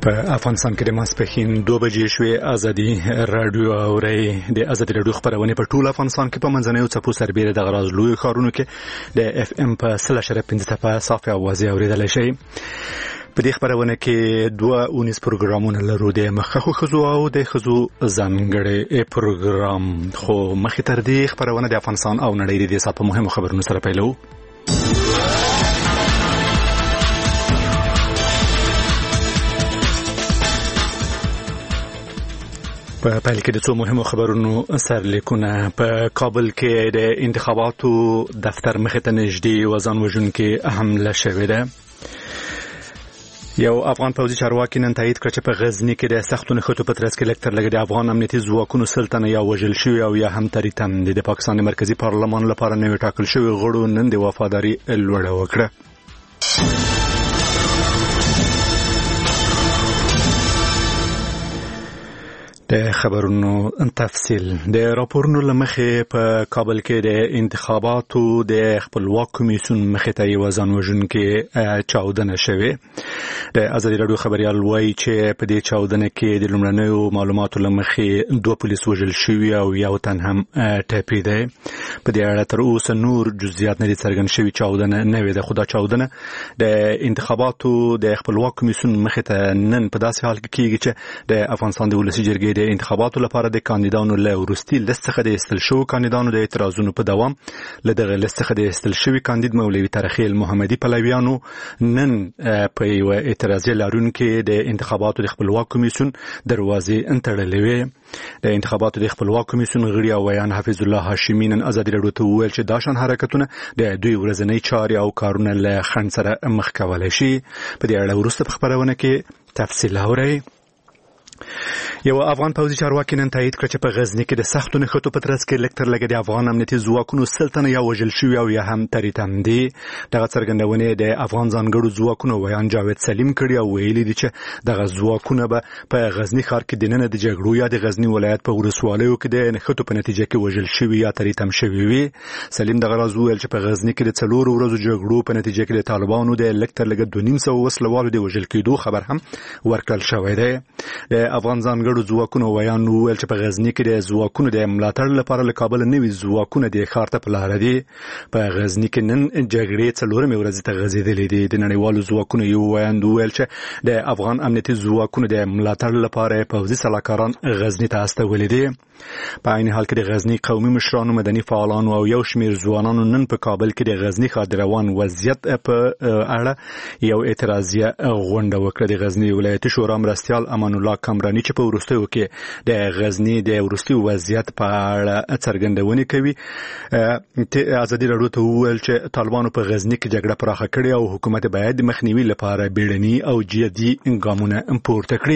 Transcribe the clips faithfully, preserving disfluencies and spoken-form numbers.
په افغانستان کې د ماسپښین دوه بجې شوې. ازادي رادیو اوري د ازادي رادیو خبرونه په ټول افغانستان کې په منځنیو څپو سربېره د غراز لوی ښارونو کې د اف ام په سل اشاریه پنځه څپه صافي اواز اوریدلای شي. په دې خبرونه کې دوه اونیس پروګرامونه لرو، د مخخو خزو او د خزو ځانګړي پروګرام. خو مخې تر دې خبرونه د افغانستان او نړۍ د سات په مهمو خبرونو سره پیلو. په پیل کې د څو مهمو خبرونو سرلیکونه. په کابل کې د انتخاباتو دفتر مخې ته نږدې وزن وژونکې حمله شوې ده. یو افغان پوځي چارواکي نن تایید کړ چې په غزني کې د سختو نښتو په ترڅ کې لږ تر لږه د افغان امنیتي ځواکونو سل تنه یا وژل شوي او یا هم تریتم دي. د پاکستان مرکزي پارلمان لپاره نوي ټاکل شوي غړو نن د وفاداري لوړه وکړه. د خبرونو تفصیل. د راپورونو لمخې په کابل کې د انتخاباتو د خپلواک کمیسیون مخې ته یو ځان وژونکې چاودنه شوې. د ازادي راډیو خبريال وایي چې په دې چاودنه کې د لومړنیو معلوماتو لمخې دوه پولیس وژل شوي او یو تن هم ټپي دی. په دې اړه تر اوسه نور جزئیات نه دي څرګند شوي. چاودنه نوې ده، خو دا چاودنه د انتخاباتو د خپلواک کمیسیون مخې ته نن په داسې حال کې کېږي چې د افغانستان د ولسي جرګې د انتخاباتو لپاره د کاندیدانو له وروستي لیست څخه د ایستل شوو کاندیدانو د اعتراضونو په دوام له دغه لیست څخه د ایستل شوي کاندید مولوي ترخیل محمدي پلویانو نن په یو اعتراضي لارونکي د انتخاباتو د خپلواک کمیسیون دروازې تړلې وې. د انتخاباتو د خپلواک کمیسیون غړي او ویان حفیظ الله هاشمي نن ازادي راډیو ته وویل چې دا شان حرکتونه د دوی ورځنی چارې او کارونه له خنډ سره مخ کولای شي. په دې اړه وروسته په خبرونه کې تفصیل اورئ. یو افغان پوځي چارواکي نن تایید کړ چې په غزني کې د سختو نښتو په ترڅ کې لږ تر لږه د افغان امنیتي ځواکونو سل تنه یا وژل شوي او یا هم تریتم دي. دغه څرګندونې د افغان ځانګړو ځواکونو ویان جاوید سلیم کړي او ویلي دي چې دغه ځواکونه به په غزني ښار کې د نن د جګړو یا د غزني ولایت په ولسوالیو کې د نښتو په نتیجه کې وژل شوي یا تریتم شوي وي. سلیم دغه راز وویل چې په غزني کې د څلورو ورځو جګړو په نتیجه کې د طالبانو د لږ تر لږه دوه نیم سوه وسلوالو د وژل کېدو خبر هم ورکړل شوی دی. د افغان ځانګړو ځواکونو ویان وویل چې په غزني کې د ځواکونو د ملاتړ لپاره له کابل نوي ځواکونه د ښار ته په لاره دي. په غزني کې نن جګړې څلورمې ورځې ته غځېدلې دي. د نړیوالو ځواکونو یو ویان وویل چې د افغان امنیتي ځواکونو د ملاتړ لپاره پوځي سلاکاران غزني ته استولي دي. په عین حال کې د غزني قومي مشرانو، مدني فعالانو او یو شمېر ځوانانو نن په کابل کې د غزني ښار د روان وضعیت په اړه یو اعتراضیه غونډه وکړه. د غزني ولایتي شورا مرستیال امان الله کامرانی چې په وروستیو کې د غزني د وروستي وضعیت په اړه څرګندونې کوي، ازادي راډیو ته وویل چې طالبانو په غزني کې جګړه پراخه کړې او حکومت باید د مخنیوي لپاره بیړني او جدي ګامونه پورته کړي.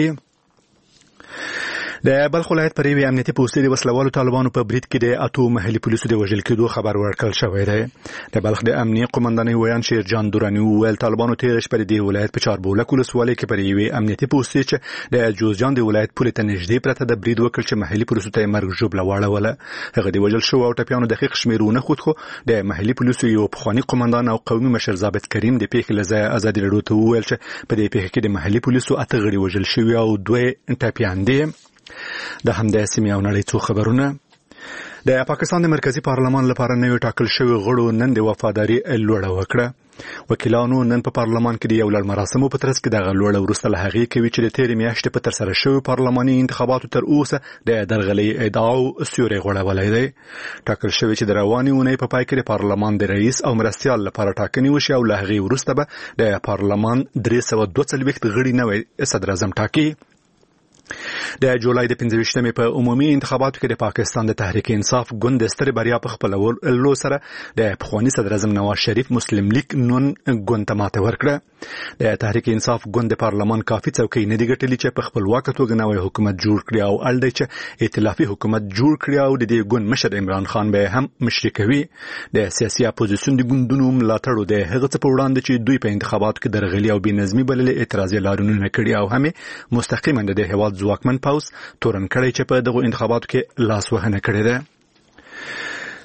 د بلخ ولایت پر یوې امنیتي پوستې د وسلوالو طالبانو په برید کې د اتو محلي پولیسو د وژل کېدو خبر ورکړل شوی دی. د بلخ د امنیه قومندانۍ ویان شیرجان دوراني وویل طالبانو تېره شپه د دې ولایت په چاربولک ولسوالۍ کې پر یوې امنیتي پوستې چې د جوزجان د ولایت پولې ته نږدې پرته د برید وکړ چې محلي پولیسو ته یې مرګ ژوبله واړوله. هغه د وژل شوو او ټپیانو دقیق شمېر ونه ښود، خو د محلي پولیسو یو پخواني قومندان او قومي مشر ضابط کریم د پیښې له ځایه ازادي راډیو ته وویل چې په دې پیښه کې د محلي پولیسو اته غړي وژل شوي او دوه ټپیان دي. د همدې سیمې او نړۍ څو خبرونه. د پاکستان د مرکزي پارلمان لپاره نوي ټاکل شوي غړو نن د وفاداري لوړه وکړه. وکیلانو نن په پارلمان کې د یو لړ مراسمو په ترڅ کې دغه لوړه وروسته له هغې کوي چې د تېرې میاشتې په ترسره شوي پارلماني انتخاباتو تر اوسه د درغلۍ ادعاو سیوری غوړولی دی. ټاکل شوي چې د روانې اونۍ په پای کې د پارلمان د رئیس او مرستیال لپاره ټاکنې وشي او له هغې وروسته به د پارلمان درې سوه دوه څلوېښت غړي نوی صدر اعظم ټاکي. د جولای د پنځه ویشتمې په عمومي انتخاباتو کې د پاکستان د تحریک انصاف ګوند د سترې بریا په خپلولو سره د پخواني صدر اعظم نواز شریف مسلم لیگ نون ګوند ته ماته ورکړه. د تحریک انصاف ګوند د پارلمان کافي څوکۍ نه دي ګټلې چې په خپلواکه توګه نوی حکومت جوړ کړي او اړ دی چې ائتلافي حکومت جوړ کړي او د دې ګوند مشر عمران خان به هم مشري کوي. د سیاسي اپوزیسیون د ګوندونو ملاتړو د هغه څه په وړاندې چې دوی په انتخاباتو کې درغلي او بې نظمي بللې اعتراضي لارونه کړي او هم مستقیما د هیواد ځواکمن پوځ تورن کړی چې په دغه انتخاباتو کې لاس وهنه کړې ده.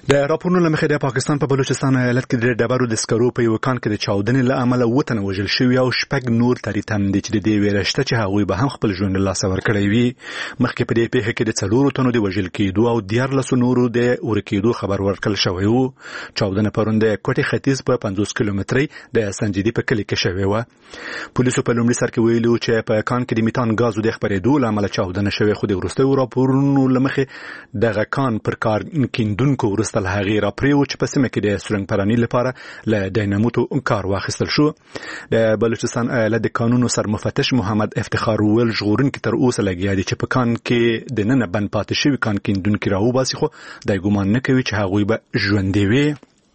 د راپورونو لمخې د پاکستان په بلوچستان ایالت کې د ډبرو د سکرو په یو کان کې د چاودنې له امله وطن وژل شوی او شپږ نور تریتم دي چې د دې ویرشته چې هغوی به هم خپل ژوند له لاسه ورکړی وي. مخکې په دې پیښه کې د څلورو تنو د وژل کېدو او دیارلسو نورو د ورکېدو خبر ورکړل شوی و. چاودنه پرون د کوټې ختیځ په پنځوس کیلومترۍ د سنجیدي په کلي کې شوې وه. پولیسو په لومړي سر کې ویلي چې په کان کې د میتان ګازو د خپرېدو له امله چاودنه شوې، خو د وروستیو راپورونو له مخې دغه کان پر کار کیندونکو وروسته له هغې راپرې و چې په سیمه کې د سرنګ پراني لپاره له ډایناموتو کار واخیستل شو. د بلوچستان ایالت د قانونو سرمفتش محمد افتخار ویل ژغورونکي تر اوسه لګیا دي چې په کان کې د ننه بند پاتې شوي کان کیندونکي راوباسي، خو دی ګمان نه کوي چې هغوی به ژوندي وي.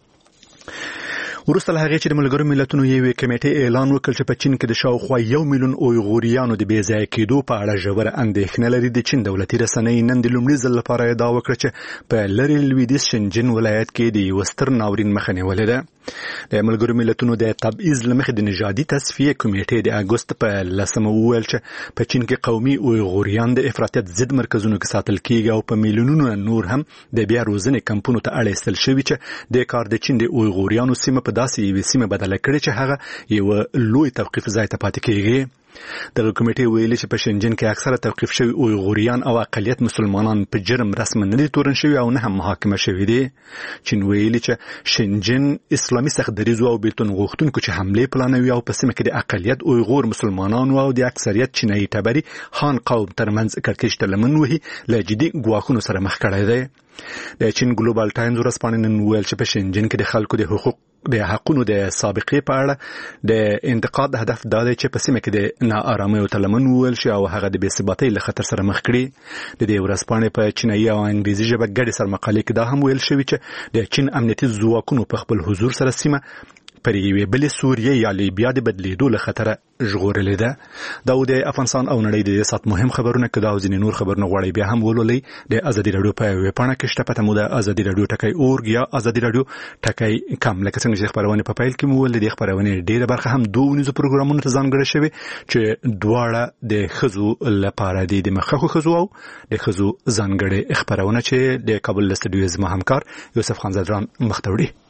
وروسته له هغې چې د ملګرو ملتونو یوې کمیټې اعلان وکړ چې په چین کې د شاوخوا یو میلیون اویغوریانو د بې ځایه کېدو په اړه ژوره اندېښنه لري، د چین دولتي رسنۍ نن د لومړي ځل لپاره ادعا وکړه چې په لرې لویدیځ شنجن ولایت کې د یوه ستر ناورین مخه نیولې ده. د ملګرو ملتونو د تبعیض له مخې د نژادي تصفیې کمیټې د اګوست په لسمه وویل چې په چین کې قومي اویغوریان د افراطیت ضد مرکزونو کې ساتل کېږي او په میلیونونو نور هم د بیا روزنې کمپونو ته اړ ایستل شوي چې د کار د چین د اویغوریانو سیمه په داسې یوې سیمه بدله کړې چې هغه یو لوی توقیف ځای ته پاتې کېږي. دغه کمیټې ویلي چې په شنجن کې اکثره توقیف شوي اویغوریان او اقلیت مسلمانان په جرم رسما نه دي تورن شوي او نه هم محاکمه شوي دي. چین ویلي چې شنجن اسلامي سختدریځو او بیلتون غوښتونکو چې حملې پلانوي او په سیمه کې د اقلیت اویغور مسلمانانو او د اکثریت چینایي ټبري خان قوم ترمنځ کړکېچ ته لمن وهي له جدي ګواښونو سره مخ کړی دی. د چین ګلوبال ټایمز ورځپاڼې نن وویل چې په شنجن کې د خلکو د حقوق د حقونو د سابقې په اړه د انتقاد هدف دا دی چې په سیمه کې د ناارامۍ ته لمن وویل شي او هغه د بې ثباتۍ له خطر سره مخ کړي. د دې ورځپاڼې په چینایي او انګریزي ژبه ګډې سرمقالې کې دا هم ویل شوي چې د چین امنیتي ځواکونو په خپل حضور سره سیمه پر یوې بلې سوریې یا لیبیا د بدلیدو له خطره ژغورلې ده. دا و د افغانستان او نړۍ د دې ساعت مهم خبرونه، که دا او ځینې نور خبرونه غواړئ بیا هم ولولئ د ازادي راډیو په ویبپاڼه کې شته. پته مو د ازادي راډیو ټکی اورګ یا ازادي راډیو ټکی کم. لکه څنګه چې خبرونه په پیل کې مو ویل، د خبرونې ډېره برخه هم دوه ونیزو پروګرامونو ته ځانګړې شوې چې دواړه د ښځو لپاره دي، د مخکښو ښځو او د ښځو ځانګړې خبرونه چې د کابل له سټډیو زما همکار یوسف خان زدران مخ ته وړي.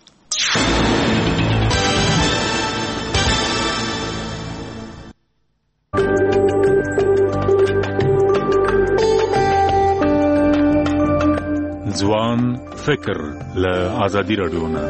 ځوان فکر له ازادي راډیو نه.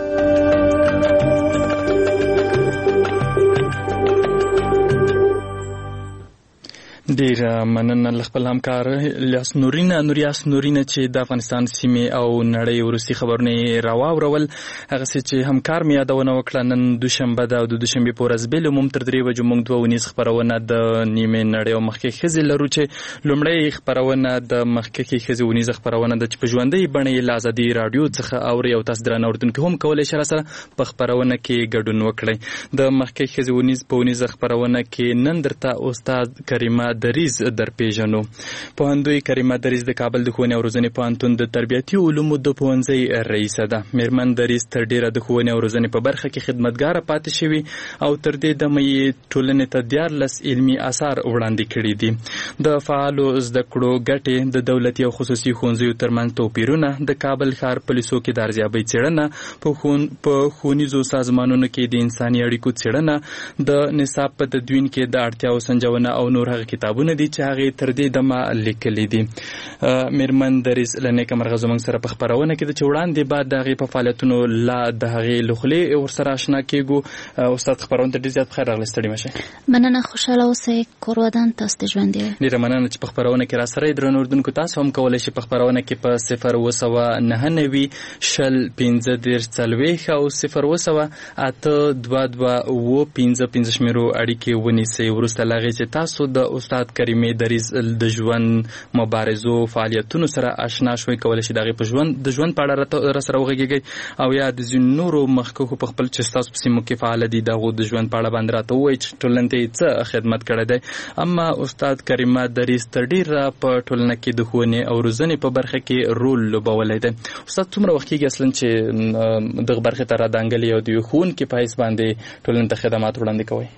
ډیر مننه له خپل همکار الیاس نورین نوریاس نورین چې د افغانستان سیمې او نړۍ ورسي خبرونه راوړل. هغه چې همکار مې یادونه وکړه نن دوشنبه ده او د دوشنبه په ورځ بل عموم تر درې بجو موږ دوه ونیز خبرونه د نیمه نړۍ او مخکې خزي لرو چې لومړی خبرونه د مخکې خزي ونیز خبرونه د په ژوندۍ بڼه له ازادي رادیو څخه اوري او تاسو درنه اوردونکو هم کولای شئ سره په خبرونه کې ګډون وکړئ. د مخکې خزي ونیز په ونیز خبرونه کې نن درته استاد کریمه دریز در پیژنو. پوهندوی کریمه دریز د کابل د ښوونې او روزنې پوهنتون د تربیتي علومو د پوهنځي رئیسه ده. میرمن دریز تر ډیره د ښوونې او روزنې په برخه کې خدمتګاره پاتې شوې او تر دې دمه یې ټولنې ته دیارلس علمي اثار وړاندې کړي دي. د فعالو زده کړو ګټې، د دولتي او خصوصي ښوونځیو ترمنځ توپیرونه، د کابل ښار پولیسو کې د ارزیابۍ څېړنه، په ښوونیزو سازمانونو کې د انساني اړیکو څېړنه، د نصاب په تدوین کې د اړتیاو سنجونه او نور هغه کتابونه دي چې هغه تر دې دمه لیکلي دي. میرمن دریز لنیک مرغه زمونږ سره په خبرونه کې د چوړاندې بعد د هغه په فعالیتونو لا د هغه لخلې ور سره آشنا کېږو. استاد خبرونه ډېر زیات خیر راغلی، ستړي مشه. مننه، خوشاله اوسئ. کور ودان تاسو ته ژوند دی. ډېره مننه چې په خبرونه کې را سره درنو اردوونکو تاسو هم کولای شئ په خبرونه کې په صفر اوه سوه نهه نوي شل پنځه دېرش څلوېښت او صفر اوه سوه اته دوه دوه اوه پنځه پنځه شمېرو اړیکې ونیسئ. وروسته له هغې چې تاسو د استاد کریمې دریز د ژوند مبارزو فعالیتونو سره آشنا شوي، کولای شئ د هغې په ژوند د ژوند په اړه را سره وغږېږئ او یا د ځینو نورو مخکښو په خپل چې ستاسو په سیمو کې فعاله دي د هغو د ژوند په اړه باندې راته ووایئ چې ټولنې ته یې څه خدمت کړی دی. اما استاد کریمه دریز تر ډېره په ټولنه کې د ښوونې او روزنې په برخه کې رول لوبولی دی. استاد څومره وخت کېږي اصلا چې دغه برخې ته رادانګلي او د یو ښوونکي په حیث باندې ټولنې ته خدمات وړاندې کوئ؟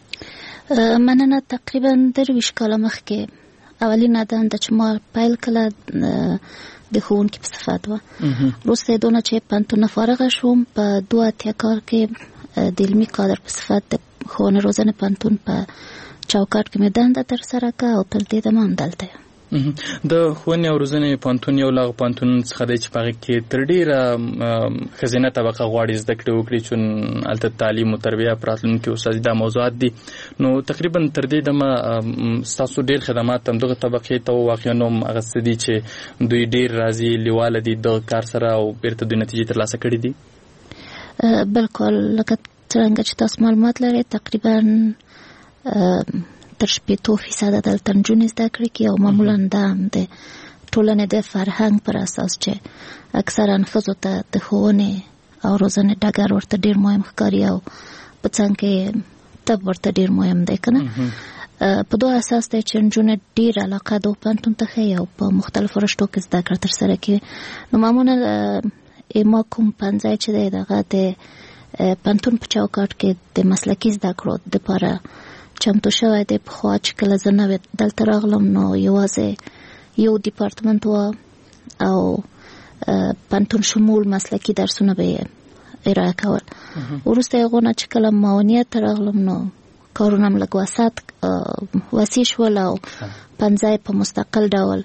مننه، تقریبا درویشت کاله مخکې اولین دنده چې ما پیل کړه د ښوونکي په صفت وه. وروسته دونه چې پوهنتون فارغه شوم په دوه اتیا کال کې د علمي کادر په صفت د ښوونې روزنې پوهنتون په چوکاټ کې مې دنده ترسره کړه او تر دې دمه همدلته یم. د ښوونې او روزنې پوهنتون یو له هغو پوهنتونونو څخه دی چې په هغې کې تر ډېره ښځینه طبقه غواړي زده کړې وکړي چې هلته تعلیم او تربیه په راتلونکي استادي دا موضوعات دي. نو تقریبا تر دې دمه ستاسو ډېر خدمات همدغه طبقې ته واقعا هم هغه څه دي چې دوی ډېر راضي لیواله دي دغه کار سره او بیرته دوی نتیجې ترلاسه کړي دي؟ بلکل لکه څرنګه چې تاسو معلومات لرئ تقریبا تر شپېتو فیصده دلته نجونې زده کړې کوي او معمولا دا هم د ټولنې د فرهنګ پر اساس چې اکثرا ښځو ته د ښوونې او روزنې ډګر ورته ډېر مهم ښکاري او په څنګ کې طب ورته ډېر مهم دی که نه. په دوه اساس دی چې نجونې ډېر علاقه د پوهنتون ته ښیي او په مختلفو رشتو کې زده کړه ترسره کوي. نو معمولا ما کوم پنځای چې دی دغه د پوهنتون په چوکاټ کې د مسلکي زده کړو دپاره چمتو شوی دی. پخوا چې کله زه نوې دلته راغلم نو یوازې یو ډیپارتمنټ و او پوهنتون شمول مسلکي درسونه به یې ارائه کول. وروسته یې هغو نه چې کله معاونیت ته راغلم نو کارونه م لږ وسعت وسیع شول او پنځه په مستقل ډول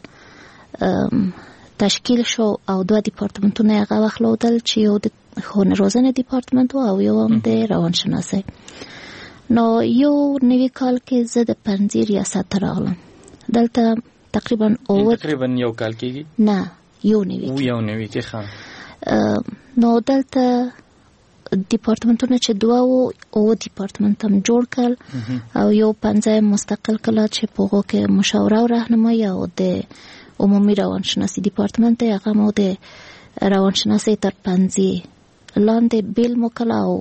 تشکیل شو او دوه ډیپارتمنټونه یې هغه وخت لودل چې یو د ښوونې روزنې ډیپارتمنټ و او یو هم د روانشناسۍ. نو یو نوي کال کې زه د پنځه ریاست ته راغلم. دلته تقریبا اوه تقریبا یو کال کېږي؟ نه یو نوي او یو نوي کې ښه. نو دلته ډیپارتمنټونه چې دوه وو اوه ډیپارتمنټ هم جوړ کړل او یو پنځه مستقل کړل چې په هغو کې مشاوره او رهنمایي او د عمومي روانشناسي ډیپارتمنټ دی هغه مو د روانشناسۍ تر پنځې لاندې بیل مو کړل او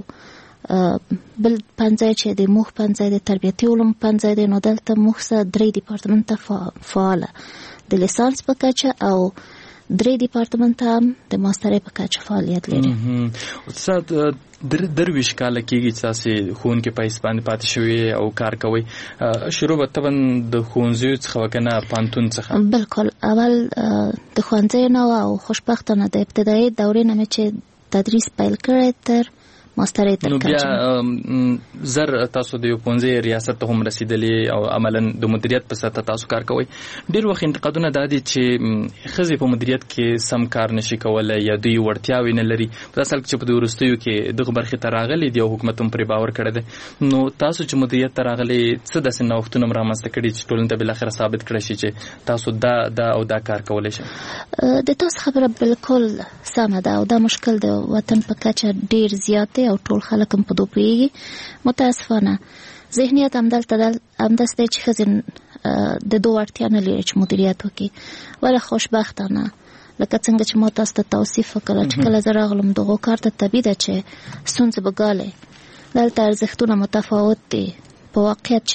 بل پنځای چې د موخ پنځای د تربیتي علوم پنځای دی. نو دلته موخ سره درې ډیپارتمنټه فعاله د لیسانس په کچه او درې ډیپارتمنټه هم د ماسترۍ په کچه فعالیت لري. استاد درویشت کاله کېږي چې تاسې ښوونکي په حیث باندې پاتې شوي او کار کوئ. شروع به طبعا د ښوونځیو څخه وه که نه پوهنتون څخه؟ بلکل اول د ښوونځیو نه وه او خوشبختانه د ابتدایي دورې نه مې چې تدریس پیل کړی تر ماسترۍ تر نو بیا زر تاسو د یو پوهنځي ریاست ته هم رسیدلې او عملا د مدیریت په سطحه تاسو کار کوئ. ډېر وخت انتقادونه دا دي چې ښځې په مدیریت کې سم کار نشي کولی یا دوی وړتیاوې نه لري. په اصل کې چې په دې وروستیو کې دغه برخې ته راغلي دي او حکومت هم پرې باور کړی دی. نو تاسو چې مدیریت ته راغلي څه داسې نوښتونه هم رامنځته کړي چې ټولنې ته بالاخره ثابت کړی شي چې تاسو دا دا او دا کار کولی شئ؟ د تاسو خبره بالکل سمه ده او دا مشکل د وطن په کچه ډېر زیات دی او ټول خلک هم په دو پوهېږي. متاسفانه ذهنیت همدلته همداسې دی چې ښځې د دو وړتیا نه لري چې مدیریت وکړي. ولې خوشبختانه لکه څنګه چې ما تاسو ته توصیف وکړه چې کله زه راغلم دغو کار ته طبیعي ده چې ستونزې به ګالې. دلته ارزښتونه متفاوت دي. په واقعیت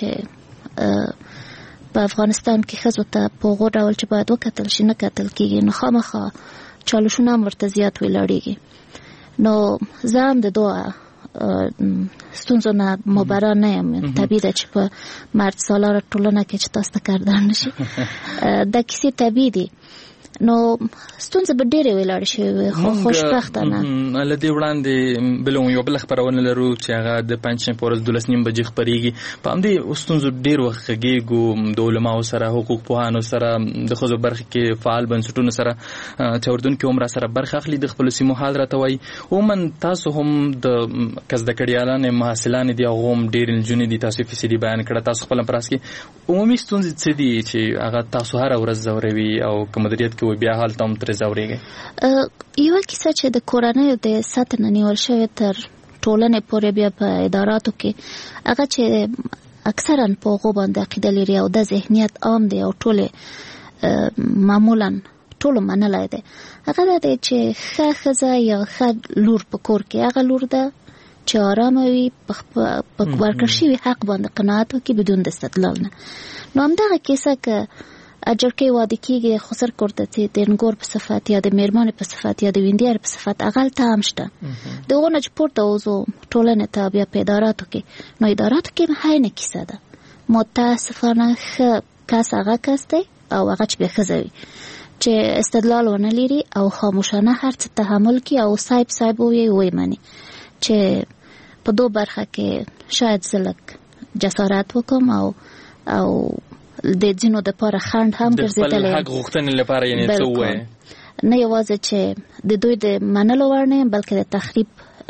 چې په افغانستان کې ښځو ته په هغو ډول چې باید وکتل شي نه کتل کېږي نو خامخا چالشونه هم ورته زیات ولاړېږي. نو زه هم د دوه ستونزو نه مبرا نه یم. طبیعي ده چې په مرد سالاره ټولنه کې چې تاسو ته کاردار نشي دا کیسې طبیعي دي. نو ستونزه به ډېرې ولاړې شوې خو خوشبختانه له دې وړاندې بل یو بله خپرونه لرو چې هغه د پنجشنبې په ورځ دولس نیم بجې خپرېږي. په همدې ستونزو ډېر وخت غږېږو د علماو سره حقوق پوهانو سره د ښځو برخې کې فعال بنسټونو سره چې اردن کې هم را سره برخه اخلي د خپلو سیمو حال راته وایي. عموما تاسو هم د که زده کړیالانې محصلانې دي هغو هم ډېرې نجونې دي تاسو فیصدي بیان کړه. تاسو خپل په راس کې عمومي ستونزې څه دي چې هغه تاسو هره ورځ ځوروي او که مدیریت کې بیا حال ته هم ترې ځورېږئ؟ یوه کیسه چې د کورنیو د سطح نه نیول شوې تر ټولنې پورې بیا په اداراتو کې هغه چې اکثرا په هغو باندې عقیده لري او دا ذهنیت عام دی او ټولې معمولا ټولو منلی دی هغه دا دی چې ښه ښځه یا ښه لور په کور کې هغه لور ده چې آرامه وي په ورکړل شوي حق باندې قناعت وکړي بدون د استدلال نه. نو همدغه کیسه که اجرکې واده کېږي خو سر کور ته ځي د نګور په صفت یا د میرمنې په صفت یا د ویندیار په صفت هغه هلته هم شته. د هغو نه چې پورته وځو ټولنې ته بیا په اداراتو کې نو اداراتو کې هم حینه کیسه ده. متاسفانه ښه کس هغه کس دی او هغه چې بیا ښځه وي چې استدلال ونه لري او خاموشانه هر څه تحمل کوي او صاحب صاحب وي وي مانی چې په دوه برخه کې شاید زلک جسارت وکم او او د جنو د پاره خند هم ګرځیدل د حق غوښتنې لپاره یعنی څه وایي نه یوازې چې د دوی د منلو ورنه بلکې د تخریب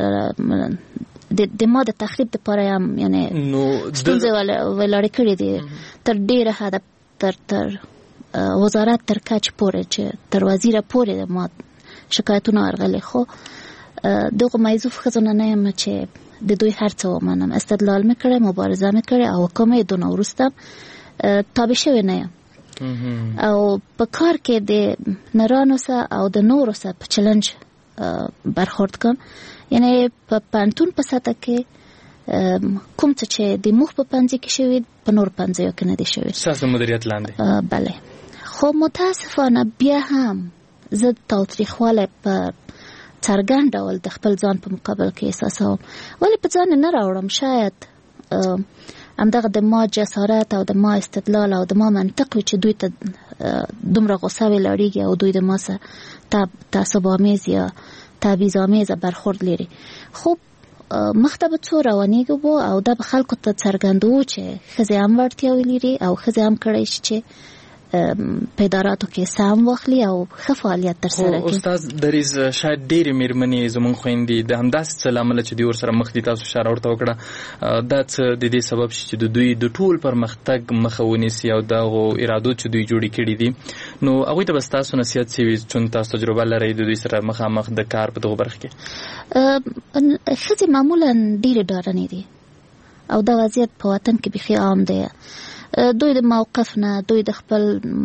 د د ما د تخریب لپاره هم یعنی نو ستونزې ولړې کړې دي تر ډیره حد تر تر وزارت تر کچ پورې چې تر وزیر پورې د ما شکایتونه ورغلي خو دغه موضوع خزانه نه یم چې د دوی هر څه ومنم استدلال میکړم مبارزه میکړم او کومه دونه ورسته تابع شوی نه یم او په کار کې د نرانو سره او د نورو سره په چلنج برخورد کوم یعنی په پانتون په ساته کې کوم څه چې د مخ په پنځه کې شوی په نور پنځه کې نه دي شوی ساس مدیریت لاندې بله خو متاسفانه بیا هم زه تاوتریخواله په څرګند ډول د خپل ځان په مقابل کې احساسوم ولی په ځان نه راوړم شاید همدغه د ما جسارت او د ما استدلال او د ما منطق چې دوی ته دومره غوسه ولاړیږي او دوی د ما سره تعصب آمیز یا تبعیض آمیز برخورد لري خو مختبه څو روانیږي وو او د خلکو ته څرګندو چې ښځې هم وړتیاوې لري او ښځې هم کړی شي چې په اداراتو کې سم واخلي او ښه فعالیت ترسره کړي. استاد دریز شاید ډېرې مېرمنې زموږ خویندې د همداسې څه له امله چې دوی ورسره مخ دي تاسو اشاره ورته وکړه دا څه د دې سبب شي چې د دوی د ټول پرمختګ مخه ونیسي او دغو ارادو چې دوی جوړې کړي دي نو هغوی ته به ستاسو نصیحت څه وي چون تاسو تجربه لرئ د دوی سره مخامخ د کار په دغو برخه کې؟ ښځې معمولا ډېرې ډارنې دي او دا وضعیت په وطن کې بیخي عام دی دوی د موقف نه دوی د خپل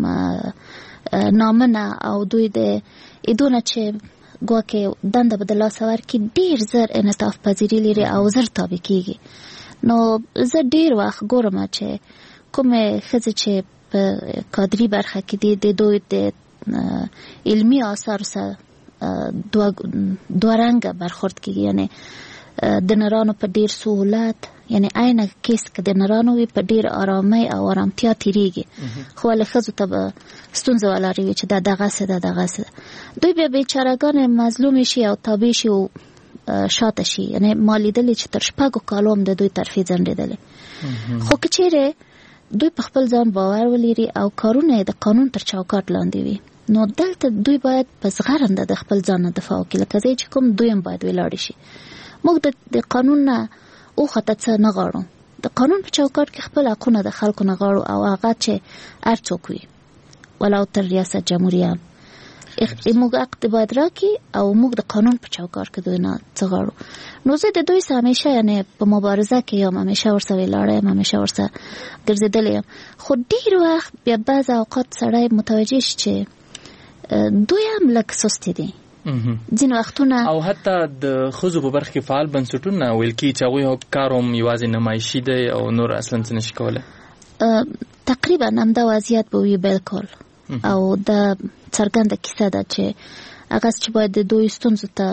نامه نه او دوی د ایدونه چې ګواکې دنده به د لاسه ورکړي ډېر زر انعطاف پذیري لري او زر تابع کېږي نو زه ډېر وخت ګورم چې کومې ښځې چې په کادري برخه کې دي د دوی د علمي آثارو سره دوه رنګه برخورد کېږي یعنی د نرانو په ډېر سهولت یعنی عینه کیس کې د نرانو وي په ډېر آرامۍ او آرامتیا تیریږي خو له ښځو ته به ستونزه ولري چې دا دغسې ده دغسې ده دوی بیا بیچارهګانې مظلومې شي او تابع شي او شاته شي یعنی ما لیدلې چې تر شپږو کالو هم د دوی ترفیع ځنډېدلې خو که چیرې دوی په خپل ځان باور ولري او کارونه د قانون تر چوکاټ لاندې وي نو دلته دوی باید په زغرنده د خپل ځان نه دفاع وکړي لکه ځای چې کوم دوی هم باید ولاړ شي موږ د قانون نه او خطه څه نه غواړو د قانون په چوکاټ کې خپل حقونه د خلکو نه غواړو او هغه چې هر څوک وي ولو تر ریاست جمهوریه موږ حق باید راکړي او موږ د قانون په چوکاټ کې دوی نه څه غواړو نو زه د دوی سره همیشه یعنی په مبارزه کې یم همیشه ورسره ولاړه یم همیشه ورسره ګرځېدلې یم خو ډېر وخت بیا بعض اوقات سړی متوجه شي چې دوی هم لږ سستې دي ځینې وختونه او حتی د ښځو په برخه کې فعال بنسټونه ویل کېږي چې هغوی کار هم یوازې نمایشي دی او نور اصلا څه نشي کولی تقریبا همدا وضعیت به وي بلکل او دا څرګنده کیسه ده چې هغه چې باید د دوی ستونزو ته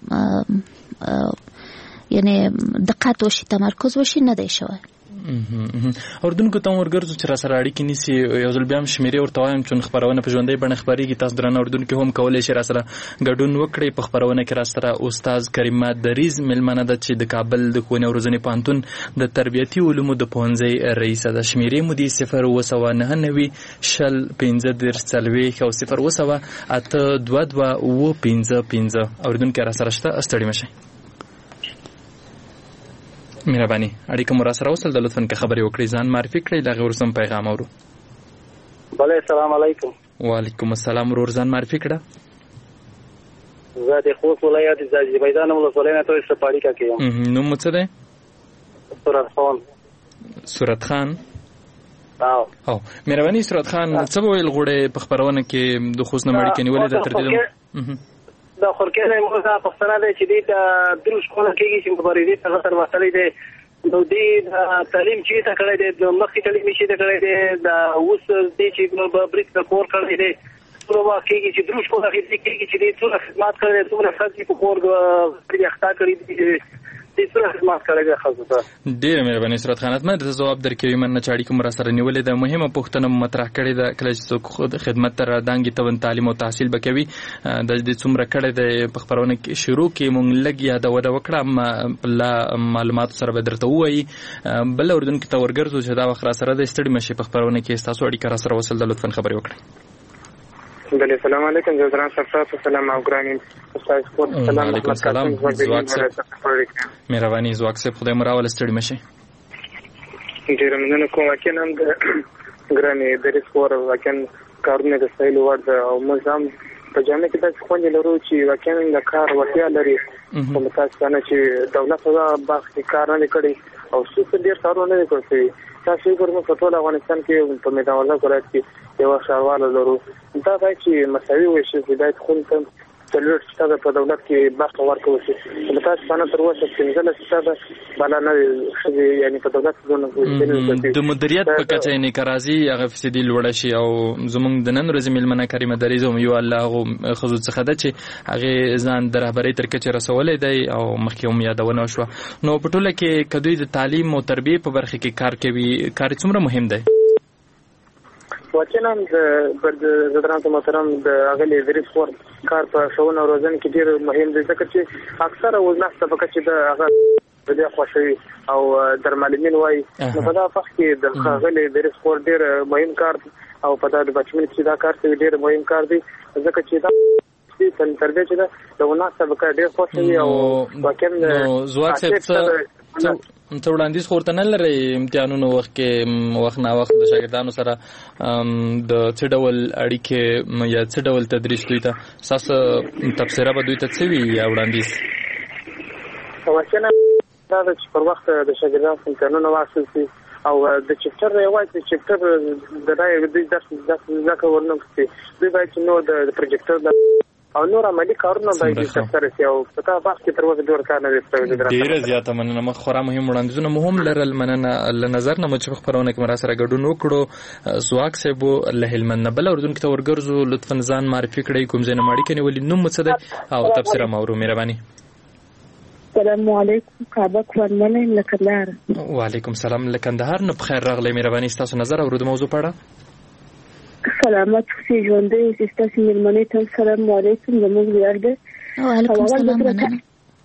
یعنی دقت وشي تمرکز وشي نه دی شوی اوردونکو ته ورګرځو چې را سره اړیکې نیسي یو ځل بیا هم شمیرې ورته وایم چون خپرونه په ژوندۍ بڼه خپرېږي تاسو درانه اردونکو هم کولی شي را سره ګډون وکړئ په خپرونه کې را سره استاد کریمه دریز مېلمنه ده چې د کابل د ښوونې او روزنې پوهنتون د تربیتي علومو د پوهنځۍ رئیسه ده شمیرې مو دي صفر اوه سوه نهه نوي شل پنځه دېرش څلوېښت او صفر اوه سوه اته دوه دوه اوه پنځه پنځه اورېدونکي را سره شته ستړي مه شئ مهرباني اړیکه مو را سره وصل د لطفا که خبرې وکړئ ځان معرفي کړئ د هغې وروسته هم پیغام اورو بله السلام علیکم وعلیکم السلام ورور ځان معرفي کړه زه د خوست ولایت د زیبایدان ولسوالۍ نه تاسو سره اړیکه کوم نوم مو څه دی سورت خان سورت خان او او مهرباني سورت خان څه به ویل غواړئ په خپرونه کې د خوست نه اړیکې نیولې ده تر دې دا خورکې نه موږ پښتنه دی چې دې ته دروش کوله کېږي چې مبارزې ته سره وصلې دي نو دې تعلیم چې تا کړی دی د مخکې تعلیم چې تا کړی دی دا اوس دې چې بریک د کور کړی دی ټول واکېږي چې دروش کوله کېږي چې دې ټول خدمات کړی ټول خدمت په کور د اختا کړی دي دې څه خدمات کړی دی خاصه ډېر مهرباني صورت خان اتمه د جواب درکوي من چاړي کوم را سره نیولې د مهمه پوښتنه مطرح کړې ده کله چې خود خدمت تر دانګي ته تعلیم او تحصیل بکوي د دې څومره کړې ده په خبرونه کې شروع کې مونږ لګ یاد وډه وکړه لا معلومات سره به درته وایي بل اردن کې تورګرځو چې دا وخت را سره د استړي مشه په خبرونه کې تاسو اړیکه را سره وصل د لطفا خبري وکړئ. بله السلام علیکم جزران صاحب سلام او ګرانین استاد سپورت سلام علیکم سلام زواک صاحب مهرباني زواک صاحب خدای مراول ستړي مشه ډیر مننه کوم چې نن د ګرانې د ریسپور وکن کارونه د سایل ورد او مزام په جامه کې د خوندې لرو چې وکن د کار وړتیا لري په متاسفانه چې دولت دا باغ کار نه کړي او څه ډیر کارونه نه کوي تاسو ګورم په ټول افغانستان کې په میدان ولا ولایت کې یو شاروال لرو دا چې مساوي وشي هدایت خون ته څلور ستاسو په دولت کې برخه ورکول شي متاسفانه تر اوسه څنګه ستاسو بالا نه شي یعنی په دولت کې د مدیریت په کچه نه کارازي هغه فسادي لوړ شي او زمونږ د نن ورځې ملمنه کریمه دریزم یو الله خو څخه ده چې هغه ځان د رهبری تر کچه رسولې دی او مخکې هم یادونه شو نو په ټوله کې کدوې د تعلیم او تربیه په برخه کې کار کوي کار څومره مهم دی واچنم د زدران محترم د اغلی دریس فور کار په شاونه روزن کې ډیر مهم دی ځکه چې اکثره وزنه سبق چې د هغه د خوشي او درملمین وای نو په دا وخت کې د اغلی دریس فور ډیر مهم کار او په دا د بچمن چې دا کار څه ډیر مهم کار دی ځکه چې دا چې تربیه چې دا د ونه سبق ډیر خوشي او واکم زواک څه څه وړاندیز خورته نه لري امتحانونو وخت کې وخت نه وخت د شاګردانو سره د څه ډول اړیکې یا څه ډول تدریس دوی ته اساس تفسیره به دوی ته څه وی یا وړاندیز واچنه دا چې پر وخت د شاګردانو امتحانونو واصل شي او د چپټر یو وایي چې چپټر د راي د درس د ځکه ورنوم چې دوی باید نو د پروجیکټر او نور عملی کارونه باید تر څو په تاسو باندې کې تر اوسه ډیر کار نه وستوي ډیر زیاته مننه مخ خورا مهم وړاندیزونه مهم لرل مننه ل نظر نه مچ خبرونه کې مرا سره ګډون وکړو زواک سبو له هلمند بل اردن کې تورګرزو لطفا ځان معرفي کړئ کوم ځای نه ماړی کني ولې نوم څه ده او تفسیر مورو مهرباني السلام علیکم کعبه کورمنه لکندهار وعلیکم السلام لکندهار نو بخیر راغلی مهرباني تاسو نظر اورو د موضوع پاړه سلامت اوسئ ژوندۍ ستاسو مېلمنې ته السلام علیکم زموږ ویاړ دی وعلیکم السلام مننه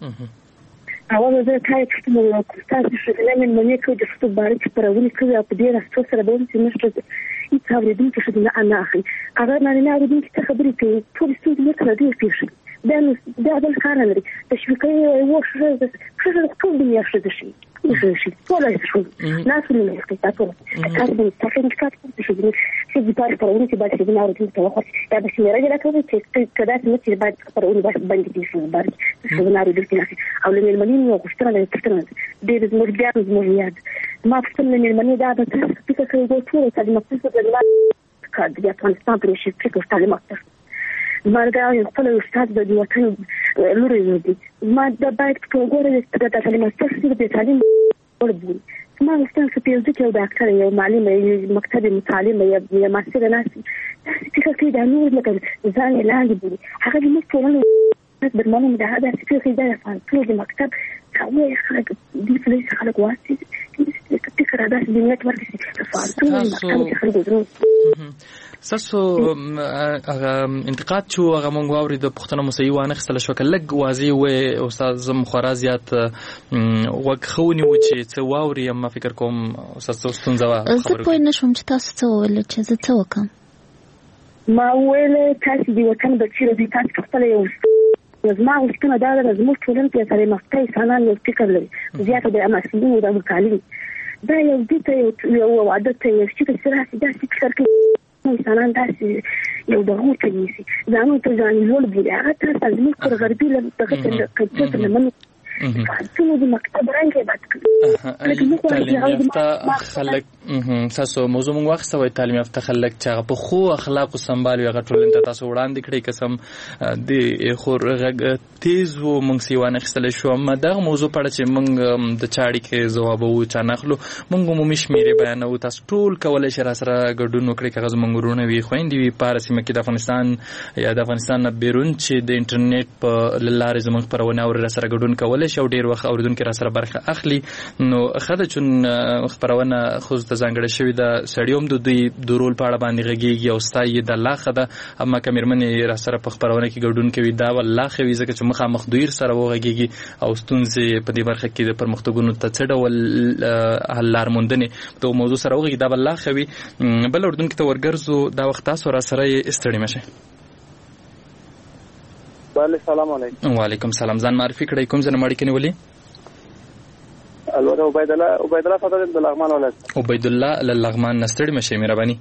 اول زه تای چې موږ تاسو شګلې مېلمنې کوي د څه باره چې پرونی کوي په دې راستو سره به چې نشته هیڅ اورېدونکي چې نه انا اخلي هغه نه نه اورېدونکي ته خبرې کوي ټول ستاسو نه کړی دی پیښه دا دا بل کار لري تشویقي او څه څه ټول دنیا شته شي شي ټول شي ناس نه کوي تاسو تاسو تاسو څنګه شي چې د پاره پرونی چې باید چې نه اورېدونکي ته وخت یا به چې راځي راکوي چې کدا چې باید پرونی باندې دي شي باید چې نه اورېدونکي او له مېلمنې یو غوښتنه ده چې د دې زموږ بیا زموږ یاد ما په څنګه مېلمنې دا د تاسو په څیر یو ټول څه د مقصد د لا کار د افغانستان پر شي چې تعلیمات مرګه خپل استاد د وطن لوري دی ما د باید په ګوره د تعلیمات څخه د تعلیم وربو ما استاد په پیژدي کې د اکثر یو معلم یو مکتب متعلم یا ماستر ناسي چې څه د نور لکه ځان اعلان دي هغه د مستوى برنامج ده هذا في ده في في مكتب هو يخرج دي فلوس خلق واسي تفكر هذا الدنيا وركسي ساسو انتقاد شو هغه مونږ واوري د پښتنو مسوي وانه خستل شو کلګ واضح و استاد زم خرازيات وکخونی و چې څه واوري ما فکر کوم استاد ستونزه خبره زه نشم چې تاسو څه ول چې زه څه وکم ما ویل تاسو دی وطن د چیرې د تاسو خپل یو زما وختونه دا د زموږ ټولنې په سره مختلف انسانان یو فکر لري زیاته د اماسلو د مکالمې دا یو د ته یو عادت یو چې سره د فکر کې انسانان داسې یو دغه ته نیسي ځانو ته ځان جوړ دي هغه تاسو زموږ پر غربي لږه کچته لمن څنګه د مکتب رنګه بات کړي تعلیم یافته خلک تاسو موضوع موږ وخت سوي تعلیم یافته خلک چې په خو اخلاق او سمبال وي غټول ته تاسو وړاندې کړی قسم د خور تیز و موږ سیوانه خستل شو ما دا موضوع پړ چې موږ د چاړي کې جواب وو چا نخلو موږ مو مشمیره بیان او تاسو ټول کولای شئ را سره ګډون وکړئ کغه موږ ورونه وی خويندې وی پارسي مکه د افغانستان یا د افغانستان بیرون چې د انټرنیټ په لارې زموږ پرونه او را سره ګډون کولای شي او ډیر وخت اوریدونکو را سره برخه اخلي نو خدای چون خبرونه خو د ځانګړي شوی د سړیوم د دوی د رول په اړه باندې غږیږي او ستایي د الله خدای اما کمرمنې را سره په خبرونه کې ګډون کوي دا والله خوي ځکه چې مخه مخدویر سره وغږیږي او ستونزې په دې برخه کې د پرمختګونو ته څه ډول حل لار موندنې د موضوع سره وغږیږي دا والله خوي بل اوریدونکو ته ورګرځو دا وخت تاسو را سره استړی مشه. بله سلام علیکم. وعلیکم سلام. ځان معرفي کړئ کوم ځای مړی کني ولي؟ الو عبید الله عبید الله فضل د لغمان ولایت. عبید الله لغمان نستړي مشه مهرباني.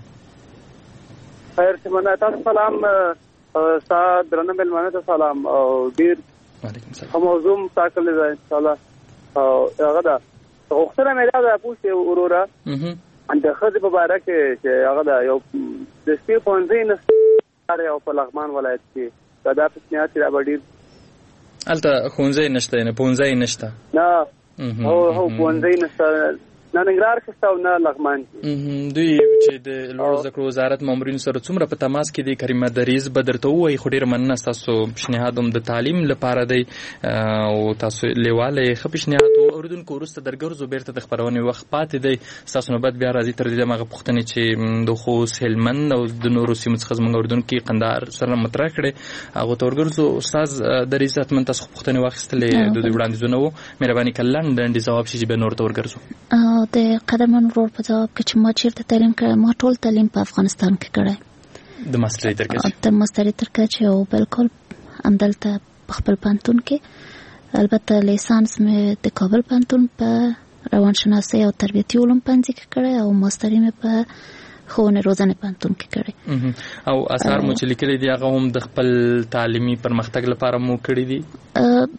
خیر سمنه تاسو سلام استاد درنه ملمنه ته سلام او ډیر وعلیکم سلام. موضوع تاکل ده ان شاء الله او هغه دا وختره مې دا پوښتنه اورورا اند خځه مبارک چې هغه دا یو د سپیر پونځي نه او په لغمان ولایت کې دا د پښنیات را وړي الته خونځي نشته نه پونځي نشته نه او هو پونځي نشته نه ننګرهار کې او نه لغمان کې دوی چې د لوړ زده کړو وزارت مامورین سره څومره په تماس کې دي کریمه دریز بدرته وای خو ډیر مننه تاسو پښنیهادوم د تعلیم لپاره دی او تاسو لیواله خپښنیهاد او اوردونکو ورسته درګرزو بیرته د خبرونه وخت پاتې دی تاسو نو بعد بیا راځي تر دې مغه پښتنې چې د خو سلمن او د نورو سیمو څخه موږ اوردونکو قندار سره مطرح کړي هغه تورګرزو استاد دریز اتمن تاسو پښتنې واخستلې د دې وړاندیزونه وو مهرباني کلن د جواب شي به نور تورګرزو د قدمن ورور په جواب کې چې ما چیرته تعلیم کړم ما ټول تعلیم په افغانستان کې کړی د ماستری تر کچې د ماستری تر کچې او بالکل همدلته په خپل پانتون کې البته لیسانس مې د کابل پانتون په روانشناسي او تربیتي علوم پنځه کې کړی او ماستری مې په ښوونې روزنې پانتون کې کړی او اثر مو چې لیکلي دي هغه هم د خپل تعلیمي پرمختګ لپاره مو کړی دي